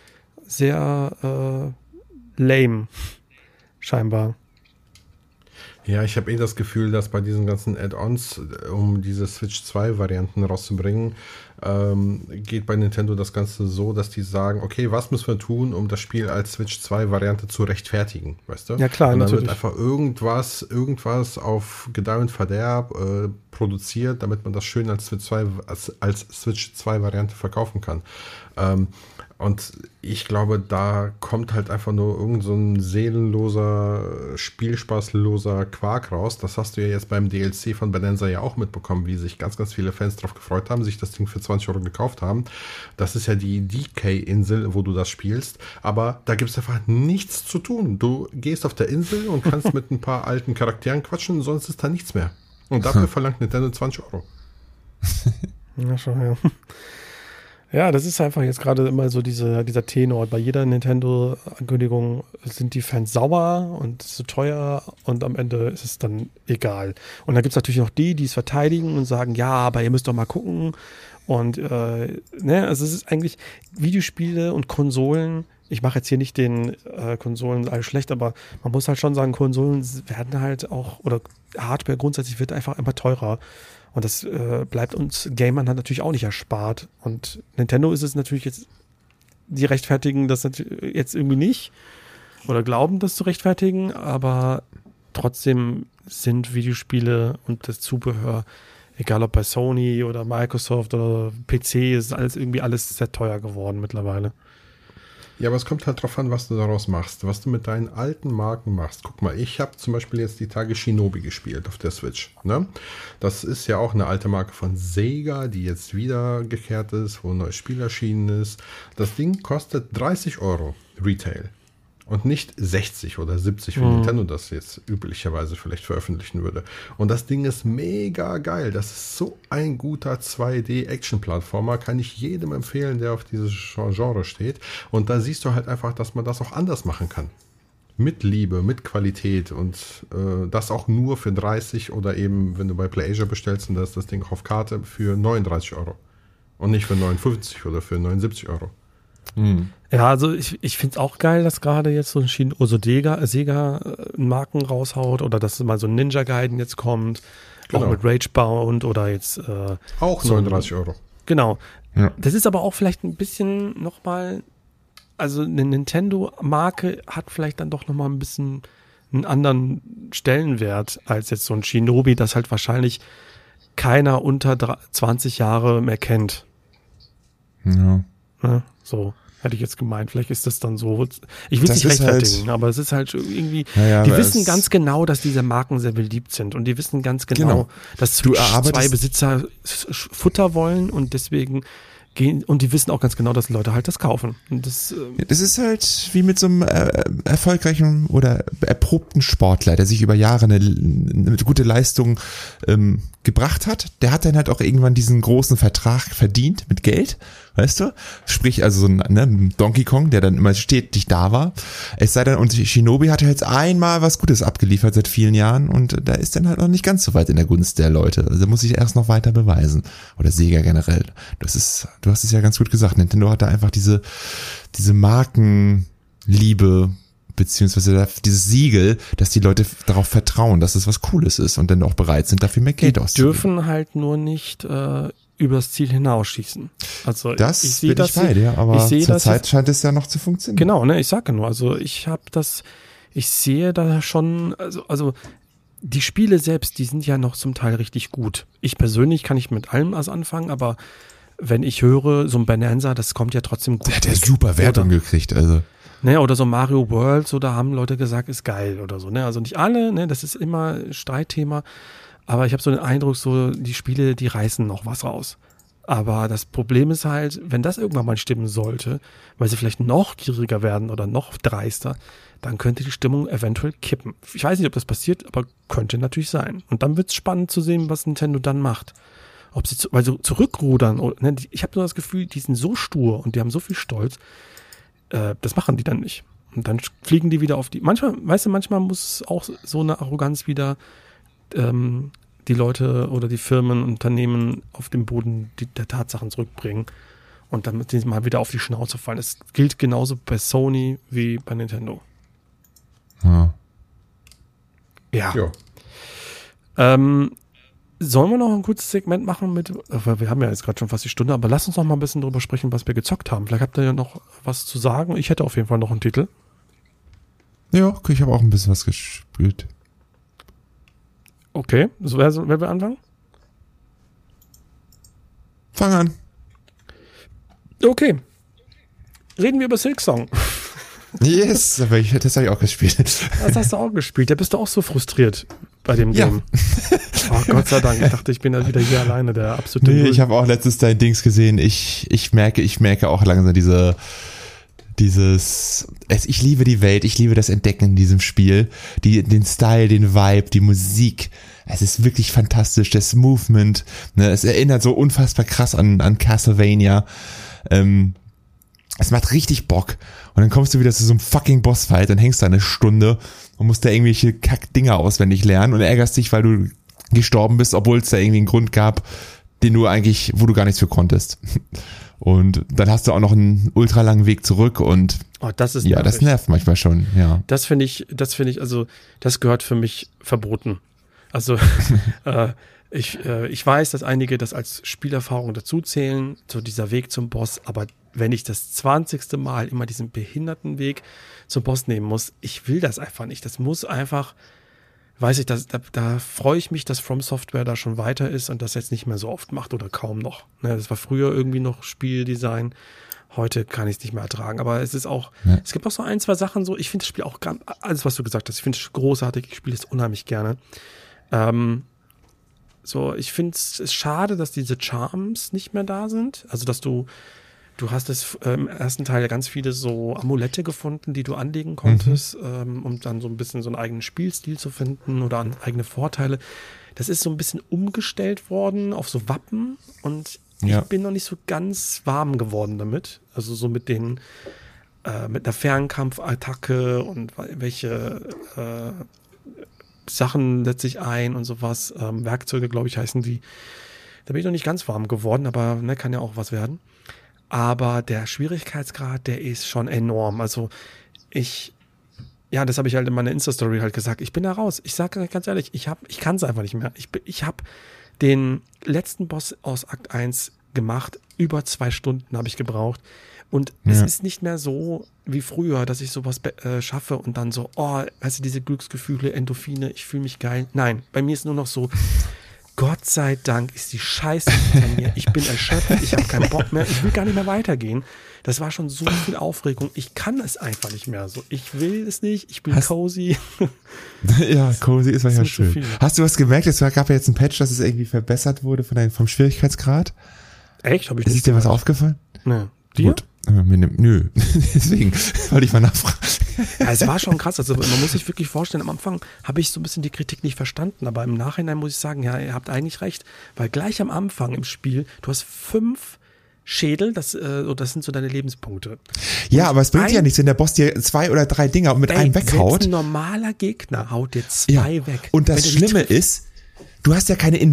sehr lame, scheinbar. Ja, ich habe das Gefühl, dass bei diesen ganzen Add-ons, um diese Switch 2 Varianten rauszubringen, geht bei Nintendo das Ganze so, dass die sagen, okay, was müssen wir tun, um das Spiel als Switch 2 Variante zu rechtfertigen, weißt du? Ja klar, und dann natürlich. wird einfach irgendwas auf Gedeih und Verderb produziert, damit man das schön als Switch 2 Variante verkaufen kann. Und ich glaube, da kommt halt einfach nur irgend so ein seelenloser, spielspaßloser Quark raus. Das hast du ja jetzt beim DLC von Bonanza ja auch mitbekommen, wie sich ganz, ganz viele Fans drauf gefreut haben, sich das Ding für 20 € gekauft haben. Das ist ja die DK-Insel, wo du das spielst. Aber da gibt es einfach nichts zu tun. Du gehst auf der Insel und kannst mit ein paar alten Charakteren quatschen, sonst ist da nichts mehr. Und dafür verlangt Nintendo 20 €. Ja, schon, ja. Ja, das ist einfach jetzt gerade immer so dieser Tenor. Bei jeder Nintendo-Ankündigung sind die Fans sauer und zu teuer und am Ende ist es dann egal. Und dann gibt es natürlich noch die es verteidigen und sagen, ja, aber ihr müsst doch mal gucken. Und also es ist eigentlich Videospiele und Konsolen. Ich mache jetzt hier nicht den Konsolen alles schlecht, aber man muss halt schon sagen, Konsolen werden halt auch, oder Hardware grundsätzlich wird einfach immer teurer. Und das bleibt uns Gamern halt natürlich auch nicht erspart. Und Nintendo ist es natürlich jetzt, die rechtfertigen das jetzt irgendwie nicht oder glauben das zu rechtfertigen, aber trotzdem sind Videospiele und das Zubehör, egal ob bei Sony oder Microsoft oder PC, ist alles sehr teuer geworden mittlerweile. Ja, aber es kommt halt drauf an, was du daraus machst, was du mit deinen alten Marken machst. Guck mal, ich habe zum Beispiel jetzt die Tage Shinobi gespielt auf der Switch. Ne? Das ist ja auch eine alte Marke von Sega, die jetzt wiedergekehrt ist, wo ein neues Spiel erschienen ist. Das Ding kostet 30 € Retail und nicht 60 oder 70, wie Nintendo das jetzt üblicherweise vielleicht veröffentlichen würde. Und das Ding ist mega geil. Das ist so ein guter 2D-Action-Plattformer. Kann ich jedem empfehlen, der auf dieses Genre steht. Und da siehst du halt einfach, dass man das auch anders machen kann. Mit Liebe, mit Qualität und das auch nur für 30 oder eben, wenn du bei PlayAsia bestellst und da ist das Ding auf Karte für 39 € und nicht für 59 oder für 79 €. Ja, also ich finde es auch geil, dass gerade jetzt so ein Sega Marken raushaut oder dass mal so ein Ninja Gaiden jetzt kommt, auch mit Ragebound oder jetzt auch 39 €. Genau. Ja. Das ist aber auch vielleicht ein bisschen nochmal, also eine Nintendo-Marke hat vielleicht dann doch nochmal ein bisschen einen anderen Stellenwert als jetzt so ein Shinobi, das halt wahrscheinlich keiner unter 20 Jahre mehr kennt. Ja. Ne? So hätte ich jetzt gemeint. Vielleicht ist das dann so. Ich will es Das nicht ist rechtfertigen, aber es ist halt irgendwie, Ja, die aber wissen ganz genau, dass diese Marken sehr beliebt sind und die wissen ganz genau, dass Du Switch erarbeitest- 2 Besitzer Futter wollen und deswegen und die wissen auch ganz genau, dass Leute halt das kaufen. Und das, Das ist halt wie mit so einem erfolgreichen oder erprobten Sportler, der sich über Jahre eine gute Leistung gebracht hat. Der hat dann halt auch irgendwann diesen großen Vertrag verdient mit Geld, weißt du? Sprich also so ein Donkey Kong, der dann immer stetig da war. Es sei denn, und Shinobi hatte jetzt einmal was Gutes abgeliefert seit vielen Jahren und da ist dann halt noch nicht ganz so weit in der Gunst der Leute. Also da muss ich erst noch weiter beweisen. Oder Sega generell. Du hast es ja ganz gut gesagt. Nintendo hat da einfach diese Markenliebe beziehungsweise dieses Siegel, dass die Leute darauf vertrauen, dass es was Cooles ist und dann auch bereit sind, dafür mehr Geld auszugeben. dürfen halt nur nicht übers Ziel hinausschießen. Also Das ich sehe bin ich bei dir, aber zur Zeit scheint es ja noch zu funktionieren. Genau, ne, ich sage nur, also ich sehe da schon, also die Spiele selbst, die sind ja noch zum Teil richtig gut. Ich persönlich kann nicht mit allem was anfangen, aber wenn ich höre, so ein Bonanza, das kommt ja trotzdem gut. Der hat ja super Wertung gekriegt, also. Ne, oder so Mario World, so da haben Leute gesagt, ist geil oder so. Ne? Also nicht alle, ne, das ist immer ein Streitthema. Aber ich habe so den Eindruck, so die Spiele, die reißen noch was raus. Aber das Problem ist halt, wenn das irgendwann mal stimmen sollte, weil sie vielleicht noch gieriger werden oder noch dreister, dann könnte die Stimmung eventuell kippen. Ich weiß nicht, ob das passiert, aber könnte natürlich sein. Und dann wird's spannend zu sehen, was Nintendo dann macht. Ob sie zurückrudern. Oder, ne, ich habe nur das Gefühl, die sind so stur und die haben so viel Stolz. Das machen die dann nicht. Und dann fliegen die wieder auf die. Manchmal muss auch so eine Arroganz wieder die Leute oder die Firmen, Unternehmen auf den Boden der Tatsachen zurückbringen und dann sie mal wieder auf die Schnauze fallen. Das gilt genauso bei Sony wie bei Nintendo. Ja. Ja. Ja. Sollen wir noch ein kurzes Segment machen wir haben ja jetzt gerade schon fast die Stunde, aber lass uns noch mal ein bisschen drüber sprechen, was wir gezockt haben. Vielleicht habt ihr ja noch was zu sagen. Ich hätte auf jeden Fall noch einen Titel. Ja, okay, ich habe auch ein bisschen was gespielt. Okay, wer will anfangen? Fang an. Okay. Reden wir über Silksong. Yes, aber das habe ich auch gespielt. Das hast du auch gespielt. Da bist du auch so frustriert bei dem Game. Oh, Gott sei Dank. Ich dachte, ich bin ja wieder hier alleine, der absolute Nee, Null. ich habe auch letztens dein Dings gesehen. Ich merke auch langsam ich liebe die Welt, ich liebe das Entdecken in diesem Spiel, den Style, den Vibe, die Musik. Es ist wirklich fantastisch, das Movement, ne, es erinnert so unfassbar krass an Castlevania. Es macht richtig Bock. Und dann kommst du wieder zu so einem fucking Bossfight, dann hängst du eine Stunde und musst da irgendwelche Kack-Dinger auswendig lernen und ärgerst dich, weil du gestorben bist, obwohl es da irgendwie einen Grund gab, wo du gar nichts für konntest. Und dann hast du auch noch einen ultra langen Weg zurück und das ist ja, nervig. das nervt manchmal schon, ja. Das finde ich, also das gehört für mich verboten. Also ich weiß, dass einige das als Spielerfahrung dazu zählen, so dieser Weg zum Boss, aber wenn ich das 20. Mal immer diesen behinderten Weg zum Boss nehmen muss, ich will das einfach nicht. Das muss einfach, weiß ich, da freue ich mich, dass From Software da schon weiter ist und das jetzt nicht mehr so oft macht oder kaum noch. Ne, das war früher irgendwie noch Spieldesign. Heute kann ich es nicht mehr ertragen, aber es ist auch, Es gibt auch so ein, zwei Sachen so, ich finde das Spiel auch, alles was du gesagt hast, ich finde es großartig, ich spiele es unheimlich gerne. Ich finde es schade, dass diese Charms nicht mehr da sind, also dass du hast im ersten Teil ja ganz viele so Amulette gefunden, die du anlegen konntest, um dann so ein bisschen so einen eigenen Spielstil zu finden oder eigene Vorteile. Das ist so ein bisschen umgestellt worden auf so Wappen und ich bin noch nicht so ganz warm geworden damit. Also so mit einer Fernkampfattacke und welche Sachen setze ich ein und sowas. Werkzeuge, glaube ich, heißen die. Da bin ich noch nicht ganz warm geworden, aber kann ja auch was werden. Aber der Schwierigkeitsgrad, der ist schon enorm. Also das habe ich halt in meiner Insta-Story halt gesagt. Ich bin da raus. Ich sage ganz ehrlich, ich kann es einfach nicht mehr. Ich habe den letzten Boss aus Akt 1 gemacht. Über 2 Stunden habe ich gebraucht. Und es ist nicht mehr so wie früher, dass ich sowas schaffe und dann so, weißt du, diese Glücksgefühle, Endorphine, ich fühle mich geil. Nein, bei mir ist nur noch so, Gott sei Dank ist die Scheiße hinter mir. Ich bin erschöpft, ich habe keinen Bock mehr, ich will gar nicht mehr weitergehen. Das war schon so viel Aufregung. Ich kann es einfach nicht mehr so. Ich will es nicht, ich bin cozy. Ja, cozy ist manchmal schön. Hast du was gemerkt? Es gab ja jetzt ein Patch, dass es irgendwie verbessert wurde vom Schwierigkeitsgrad. Echt? Habe ich nicht. Ist dir was aufgefallen? Nee. Dir? Gut. Nö. Deswegen wollte ich mal nachfragen. Ja, es war schon krass. Also man muss sich wirklich vorstellen, am Anfang habe ich so ein bisschen die Kritik nicht verstanden, aber im Nachhinein muss ich sagen, ja, ihr habt eigentlich recht, weil gleich am Anfang im Spiel, du hast 5 Schädel, das sind so deine Lebenspunkte. Ja, aber es bringt ja nichts, wenn der Boss dir 2 oder 3 Dinger mit einem weghaut. Ein normaler Gegner haut dir 2 weg. Und das Schlimme ist, du hast ja keine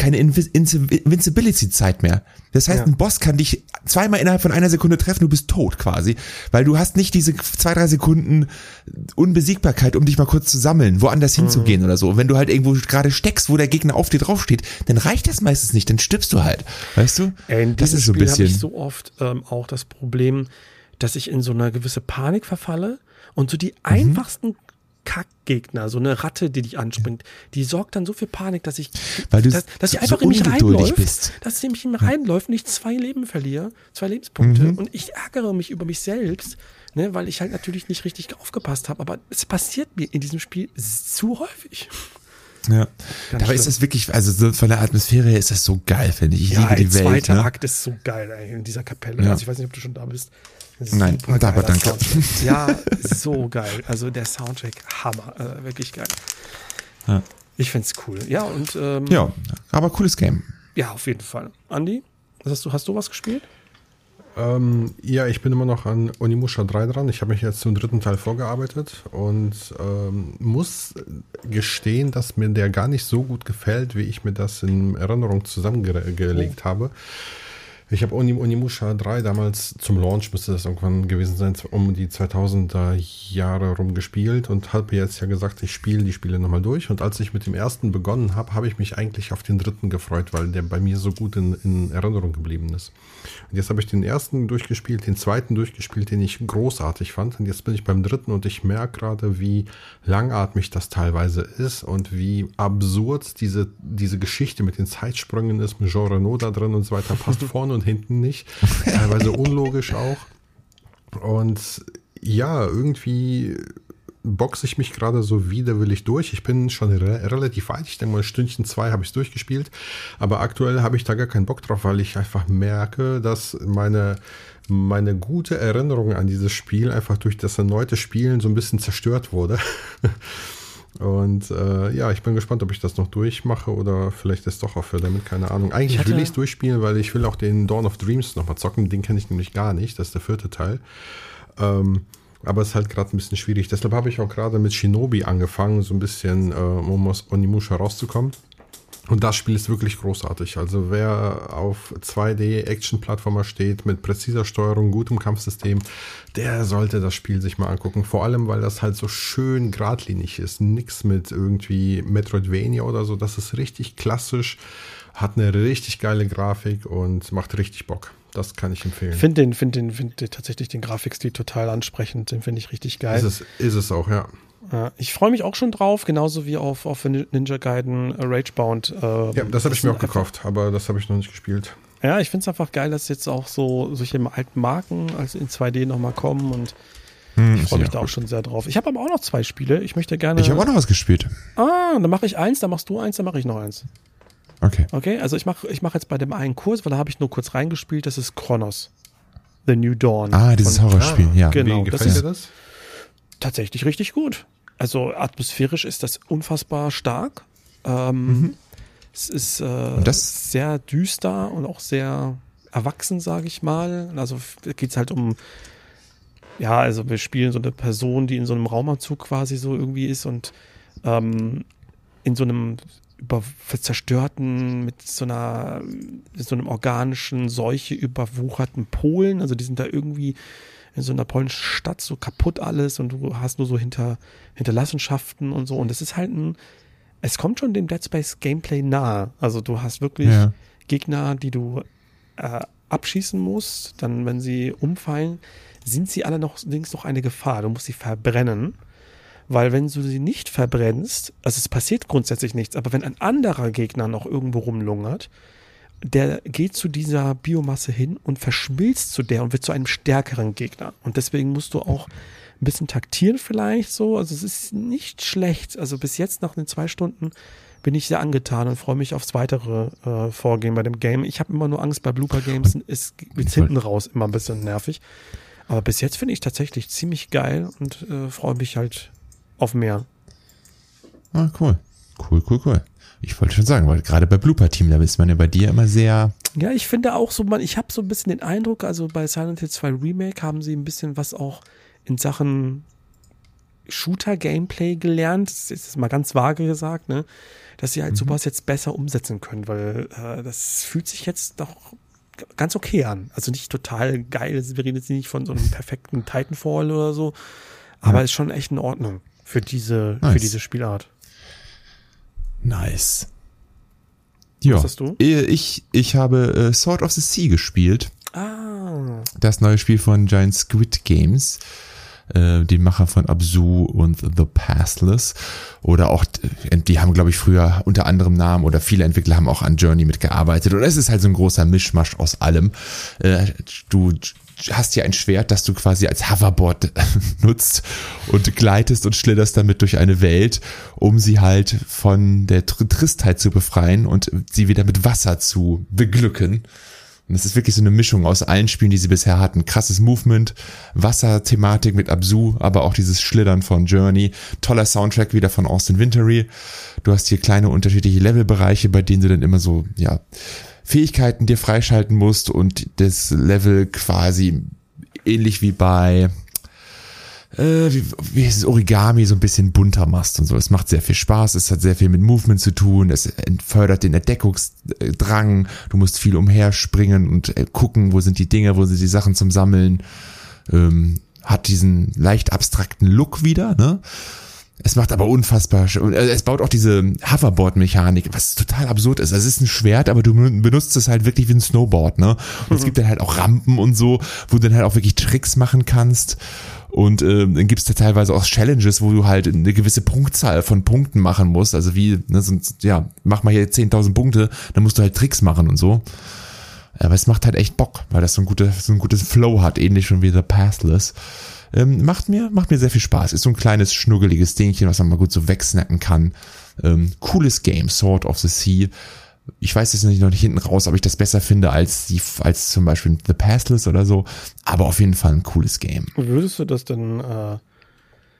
Invincibility-Zeit mehr. Das heißt, ein Boss kann dich 2-mal innerhalb von 1 Sekunde treffen, du bist tot quasi. Weil du hast nicht diese 2-3 Sekunden Unbesiegbarkeit, um dich mal kurz zu sammeln, woanders hinzugehen oder so. Und wenn du halt irgendwo gerade steckst, wo der Gegner auf dir draufsteht, dann reicht das meistens nicht, dann stirbst du halt. Weißt du? Das ist so ein bisschen. Habe ich so oft auch das Problem, dass ich in so eine gewisse Panik verfalle und so die einfachsten Kackgegner, so eine Ratte, die dich anspringt, die sorgt dann so für Panik, dass ich einfach in mich reinläuft, dass sie mich reinläuft und ich 2 Leben verliere, 2 Lebenspunkte und ich ärgere mich über mich selbst, ne, weil ich halt natürlich nicht richtig aufgepasst habe, aber es passiert mir in diesem Spiel zu häufig. Ja, dabei ist das wirklich, also so von der Atmosphäre ist das so geil, finde ich. Ich liebe die Welt. Der zweite Akt ist so geil, ey, in dieser Kapelle. Ja. Also ich weiß nicht, ob du schon da bist. Nein, aber danke. Ja, so geil. Also der Soundtrack, Hammer. Wirklich geil. Ja. Ich find's cool. Ja, und ja, aber cooles Game. Ja, auf jeden Fall. Andi, hast du was gespielt? Ja, ich bin immer noch an Onimusha 3 dran. Ich habe mich jetzt zum 3. Teil vorgearbeitet und muss gestehen, dass mir der gar nicht so gut gefällt, wie ich mir das in Erinnerung zusammengelegt habe. Ich habe Onimusha 3 damals zum Launch, müsste das irgendwann gewesen sein, um die 2000er Jahre rum gespielt und habe jetzt ja gesagt, ich spiele die Spiele nochmal durch. Und als ich mit dem ersten begonnen habe, habe ich mich eigentlich auf den 3. gefreut, weil der bei mir so gut in Erinnerung geblieben ist. Und jetzt habe ich den ersten durchgespielt, den zweiten durchgespielt, den ich großartig fand. Und jetzt bin ich beim 3. und ich merke gerade, wie langatmig das teilweise ist und wie absurd diese Geschichte mit den Zeitsprüngen ist, mit Jean Reno da drin und so weiter, passt vorne und hinten nicht. Teilweise unlogisch auch. Und ja, irgendwie boxe ich mich gerade so widerwillig durch. Ich bin schon relativ weit. Ich denke mal, 1 Stündchen 2 habe ich es durchgespielt. Aber aktuell habe ich da gar keinen Bock drauf, weil ich einfach merke, dass meine gute Erinnerung an dieses Spiel einfach durch das erneute Spielen so ein bisschen zerstört wurde. Und ich bin gespannt, ob ich das noch durchmache oder vielleicht ist doch aufhöre damit, keine Ahnung. Eigentlich will ich es durchspielen, weil ich will auch den Dawn of Dreams nochmal zocken. Den kenne ich nämlich gar nicht, das ist der 4. Teil. Aber es ist halt gerade ein bisschen schwierig. Deshalb habe ich auch gerade mit Shinobi angefangen, so ein bisschen um aus Onimusha rauszukommen. Und das Spiel ist wirklich großartig. Also wer auf 2D-Action-Plattformer steht, mit präziser Steuerung, gutem Kampfsystem, der sollte das Spiel sich mal angucken. Vor allem, weil das halt so schön geradlinig ist. Nix mit irgendwie Metroidvania oder so. Das ist richtig klassisch, hat eine richtig geile Grafik und macht richtig Bock. Das kann ich empfehlen. Finde tatsächlich den Grafikstil total ansprechend. Den finde ich richtig geil. Ist es auch, ja. Ich freue mich auch schon drauf, genauso wie auf Ninja Gaiden Ragebound. Ja, das habe ich mir auch gekauft, aber das habe ich noch nicht gespielt. Ja, ich finde es einfach geil, dass jetzt auch so solche alten Marken also in 2D nochmal kommen und ich freue mich da auch schon sehr drauf. Ich habe aber auch noch 2 Spiele. Ich möchte gerne... Ich habe auch noch was gespielt. Dann mache ich eins, dann machst du eins, dann mache ich noch eins. Okay, also ich mach jetzt bei dem einen Kurs, weil da habe ich nur kurz reingespielt, das ist Chronos. The New Dawn. Dieses Horrorspiel, ja. Genau. Wie gefällt dir das? Tatsächlich richtig gut. Also atmosphärisch ist das unfassbar stark. Es ist sehr düster und auch sehr erwachsen, sage ich mal. Also geht es halt um, also wir spielen so eine Person, die in so einem Raumanzug quasi so irgendwie ist und in so einem zerstörten, mit so einem organischen Seuche überwucherten Polen. Also die sind da irgendwie in so einer polnischen Stadt so kaputt alles und du hast nur so Hinterlassenschaften und so. Und es ist halt es kommt schon dem Dead Space Gameplay nahe. Also du hast wirklich Gegner, die du abschießen musst. Dann, wenn sie umfallen, sind sie allerdings noch eine Gefahr. Du musst sie verbrennen. Weil wenn du sie nicht verbrennst, also es passiert grundsätzlich nichts, aber wenn ein anderer Gegner noch irgendwo rumlungert, der geht zu dieser Biomasse hin und verschmilzt zu der und wird zu einem stärkeren Gegner. Und deswegen musst du auch ein bisschen taktieren vielleicht so. Also es ist nicht schlecht. Also bis jetzt nach den 2 Stunden bin ich sehr angetan und freue mich aufs weitere Vorgehen bei dem Game. Ich habe immer nur Angst bei Blooper Games, es wird hinten raus immer ein bisschen nervig. Aber bis jetzt finde ich tatsächlich ziemlich geil und freue mich halt auf mehr. Cool. Ich wollte schon sagen, weil gerade bei Blooper Team, da ist man ja bei dir immer sehr... Ja, ich finde auch so, ich habe so ein bisschen den Eindruck, also bei Silent Hill 2 Remake haben sie ein bisschen was auch in Sachen Shooter-Gameplay gelernt, das ist mal ganz vage gesagt, ne, dass sie halt sowas jetzt besser umsetzen können, weil das fühlt sich jetzt doch ganz okay an. Also nicht total geil, wir reden jetzt nicht von so einem perfekten Titanfall oder so, aber ist schon echt in Ordnung für diese Spielart. Nice. Ja. Was hast du? Ich habe Sword of the Sea gespielt. Das neue Spiel von Giant Squid Games. Die Macher von Abzu und The Pathless. Oder auch, die haben, glaube ich, früher unter anderem Namen oder viele Entwickler haben auch an Journey mitgearbeitet. Oder es ist halt so ein großer Mischmasch aus allem. Du hast ja ein Schwert, das du quasi als Hoverboard nutzt und gleitest und schlitterst damit durch eine Welt, um sie halt von der Tristheit zu befreien und sie wieder mit Wasser zu beglücken. Und das ist wirklich so eine Mischung aus allen Spielen, die sie bisher hatten. Krasses Movement, Wasser-Thematik mit Abzu, aber auch dieses Schlittern von Journey. Toller Soundtrack wieder von Austin Wintory. Du hast hier kleine unterschiedliche Levelbereiche, bei denen du dann immer so, Fähigkeiten dir freischalten musst und das Level quasi ähnlich wie bei wie ist es, Origami so ein bisschen bunter machst und so. Es macht sehr viel Spaß, es hat sehr viel mit Movement zu tun, es fördert den Entdeckungsdrang, du musst viel umherspringen und gucken, wo sind die Dinge, wo sind die Sachen zum Sammeln, hat diesen leicht abstrakten Look wieder, ne? Es macht aber unfassbar, es baut auch diese Hoverboard-Mechanik, was total absurd ist. Also es ist ein Schwert, aber du benutzt es halt wirklich wie ein Snowboard, ne? Und es gibt dann halt auch Rampen und so, wo du dann halt auch wirklich Tricks machen kannst. Und dann gibt's da teilweise auch Challenges, wo du halt eine gewisse Punktzahl von Punkten machen musst. Also wie, ne, mach mal hier 10.000 Punkte, dann musst du halt Tricks machen und so. Aber es macht halt echt Bock, weil das so ein gutes Flow hat, ähnlich schon wie The Pathless. Macht mir sehr viel Spaß. Ist so ein kleines, schnuggeliges Dingchen, was man mal gut so wegsnacken kann. Cooles Game, Sword of the Sea. Ich weiß jetzt noch nicht hinten raus, ob ich das besser finde als zum Beispiel The Pathless oder so. Aber auf jeden Fall ein cooles Game. Würdest du das denn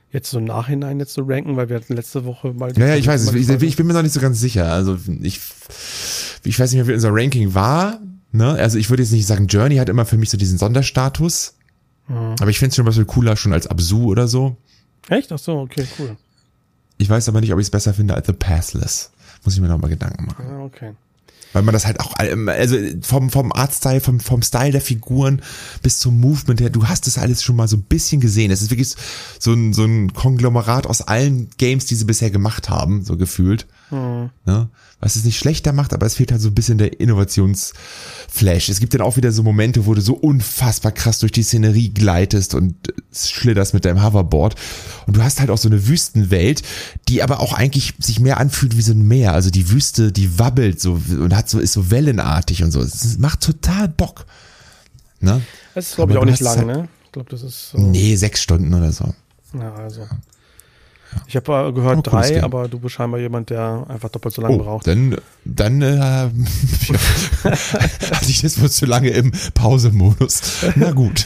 jetzt so im Nachhinein jetzt so ranken, weil wir hatten letzte Woche mal... Ja, ich weiß es. Ich bin mir noch nicht so ganz sicher. Also ich weiß nicht mehr, wie unser Ranking war. Ne? Also ich würde jetzt nicht sagen, Journey hat immer für mich so diesen Sonderstatus. Aber ich finde es schon was viel cooler schon als Absu oder so. Echt? Ach so, okay, cool. Ich weiß aber nicht, ob ich es besser finde als The Pathless. Muss ich mir noch mal Gedanken machen. Ja, okay. Weil man das halt auch, also vom Artstyle, vom Style der Figuren bis zum Movement her, du hast das alles schon mal so ein bisschen gesehen. Es ist wirklich so ein Konglomerat aus allen Games, die sie bisher gemacht haben, so gefühlt. Ne? Was es nicht schlechter macht, aber es fehlt halt so ein bisschen der Innovationsflash. Es gibt dann auch wieder so Momente, wo du so unfassbar krass durch die Szenerie gleitest und schlitterst mit deinem Hoverboard. Und du hast halt auch so eine Wüstenwelt, die aber auch eigentlich sich mehr anfühlt wie so ein Meer. Also die Wüste, die wabbelt so und ist so wellenartig und so. Es macht total Bock. Ne? Das ist, glaube ich, auch nicht lang, ne? Ich glaube, das ist so. Nee, 6 Stunden oder so. Ja, also. Ich habe gehört 3, Game. aber du bist scheinbar jemand, der einfach doppelt so lange braucht. Dann hatte ich das wohl zu lange im Pause-Modus. Na gut.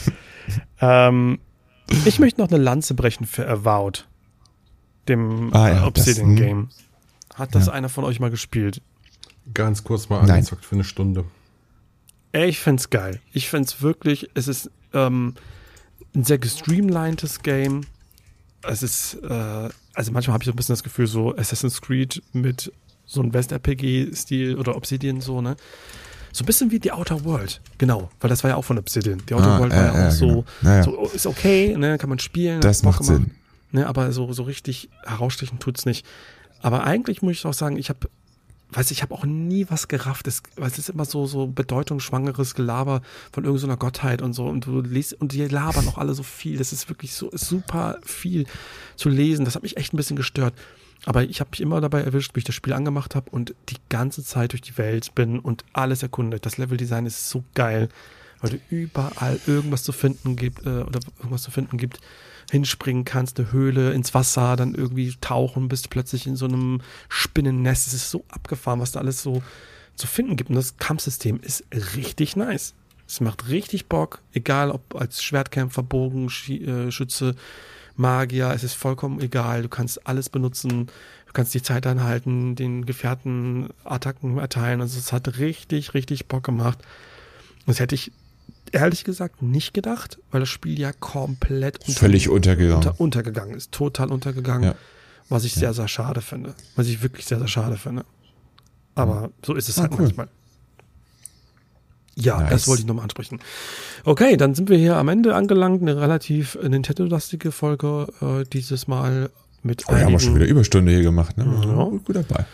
Ich möchte noch eine Lanze brechen für Avowed, dem Obsidian-Game. Hat das einer von euch mal gespielt? Ganz kurz mal angezockt für eine Stunde. Ich find's geil. Ich find's wirklich, es ist ein sehr gestreamlinedes Game. Es ist, also manchmal habe ich so ein bisschen das Gefühl, so Assassin's Creed mit so einem West-RPG-Stil oder Obsidian so, ne? So ein bisschen wie die Outer World, genau, weil das war ja auch von Obsidian. Die Outer World war ja auch so, genau. so, ist okay, ne, kann man spielen. Das macht Sinn. Ne, aber so richtig herausstechen tut's nicht. Aber eigentlich muss ich auch sagen, ich habe auch nie was gerafft. Es ist immer so bedeutungsschwangeres Gelaber von irgendeiner Gottheit und so. Und du liest, und die labern auch alle so viel. Das ist wirklich so super viel zu lesen. Das hat mich echt ein bisschen gestört. Aber ich habe mich immer dabei erwischt, wie ich das Spiel angemacht habe und die ganze Zeit durch die Welt bin und alles erkundet. Das Leveldesign ist so geil, weil du überall irgendwas zu finden gibt, hinspringen kannst, eine Höhle, ins Wasser, dann irgendwie tauchen, bist plötzlich in so einem Spinnennest. Es ist so abgefahren, was da alles so zu finden gibt. Und das Kampfsystem ist richtig nice. Es macht richtig Bock, egal ob als Schwertkämpfer, Bogenschütze, Magier, es ist vollkommen egal. Du kannst alles benutzen, du kannst die Zeit einhalten, den Gefährten Attacken erteilen. Also es hat richtig, richtig Bock gemacht. Das hätte ich ehrlich gesagt nicht gedacht, weil das Spiel ja komplett völlig untergegangen ist. Total untergegangen, ja. Was ich sehr, sehr schade finde. Was ich wirklich sehr, sehr schade finde. Aber so ist es halt manchmal. Ja, nice. Das wollte ich nochmal ansprechen. Okay, dann sind wir hier am Ende angelangt. Eine relativ Nintendo-lastige Folge dieses Mal mit wir haben auch schon wieder Überstunde hier gemacht. Ne? Ja. Gut dabei.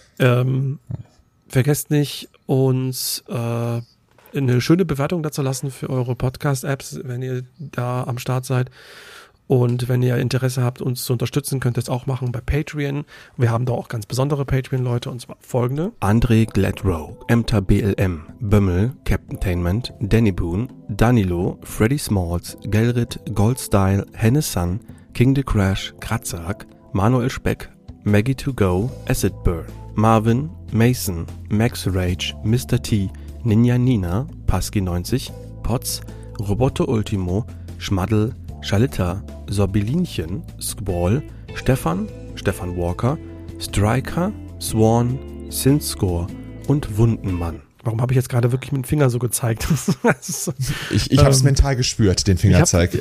Vergesst nicht, uns eine schöne Bewertung dazu lassen für eure Podcast-Apps, wenn ihr da am Start seid. Und wenn ihr Interesse habt, uns zu unterstützen, könnt ihr es auch machen bei Patreon. Wir haben da auch ganz besondere Patreon-Leute, und zwar folgende. André Gladrow, Emta BLM, Bömmel, Captainment, Danny Boone, Danilo, Freddy Smalls, Gelrit, Goldstyle, Hennesan, King the Crash, Kratzak, Manuel Speck, Maggie to Go, Acid Burn, Marvin, Mason, Max Rage, Mr. T, Ninja Nina, Pasky 90, Potz, Roboto Ultimo, Schmaddel, Schalitta, Sorbelinchen, Squall, Stefan Walker, Striker, Swan, Sinscore und Wundenmann. Warum habe ich jetzt gerade wirklich mit dem Finger so gezeigt? Ich habe es mental gespürt, den Fingerzeig.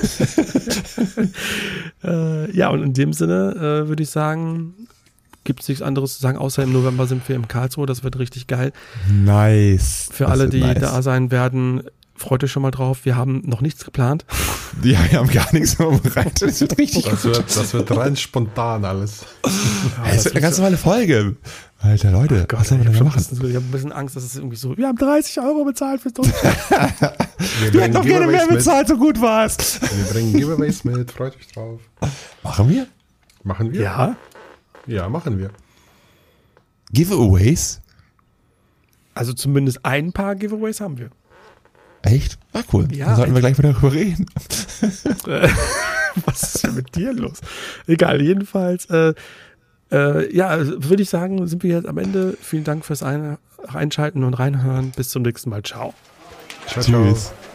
Ja, und in dem Sinne würde ich sagen, gibt es nichts anderes zu sagen, außer im November sind wir im Karlsruhe, das wird richtig geil. Nice. Für alle, die da sein werden, freut euch schon mal drauf. Wir haben noch nichts geplant. Ja, wir haben gar nichts vorbereitet. Das wird richtig gut. Das wird rein spontan alles. Ja, das wird eine ganz normale Folge. Alter, Leute, was sollen wir denn machen? Ich habe ein bisschen Angst, dass es irgendwie so, wir haben 30 € bezahlt fürs Deutschland. Wir hätten doch gerne mehr bezahlt, so gut war es. Wir bringen Giveaways mit, freut euch drauf. Machen wir? Machen wir? Ja. Ja, machen wir. Giveaways? Also zumindest ein paar Giveaways haben wir. Echt? Ah, cool. Ja, dann sollten wir gleich wieder darüber reden. Was ist denn mit dir los? Egal, jedenfalls, ja, würde ich sagen, sind wir jetzt am Ende. Vielen Dank fürs Einschalten und Reinhören. Bis zum nächsten Mal. Ciao. Ciao, ciao. Tschüss.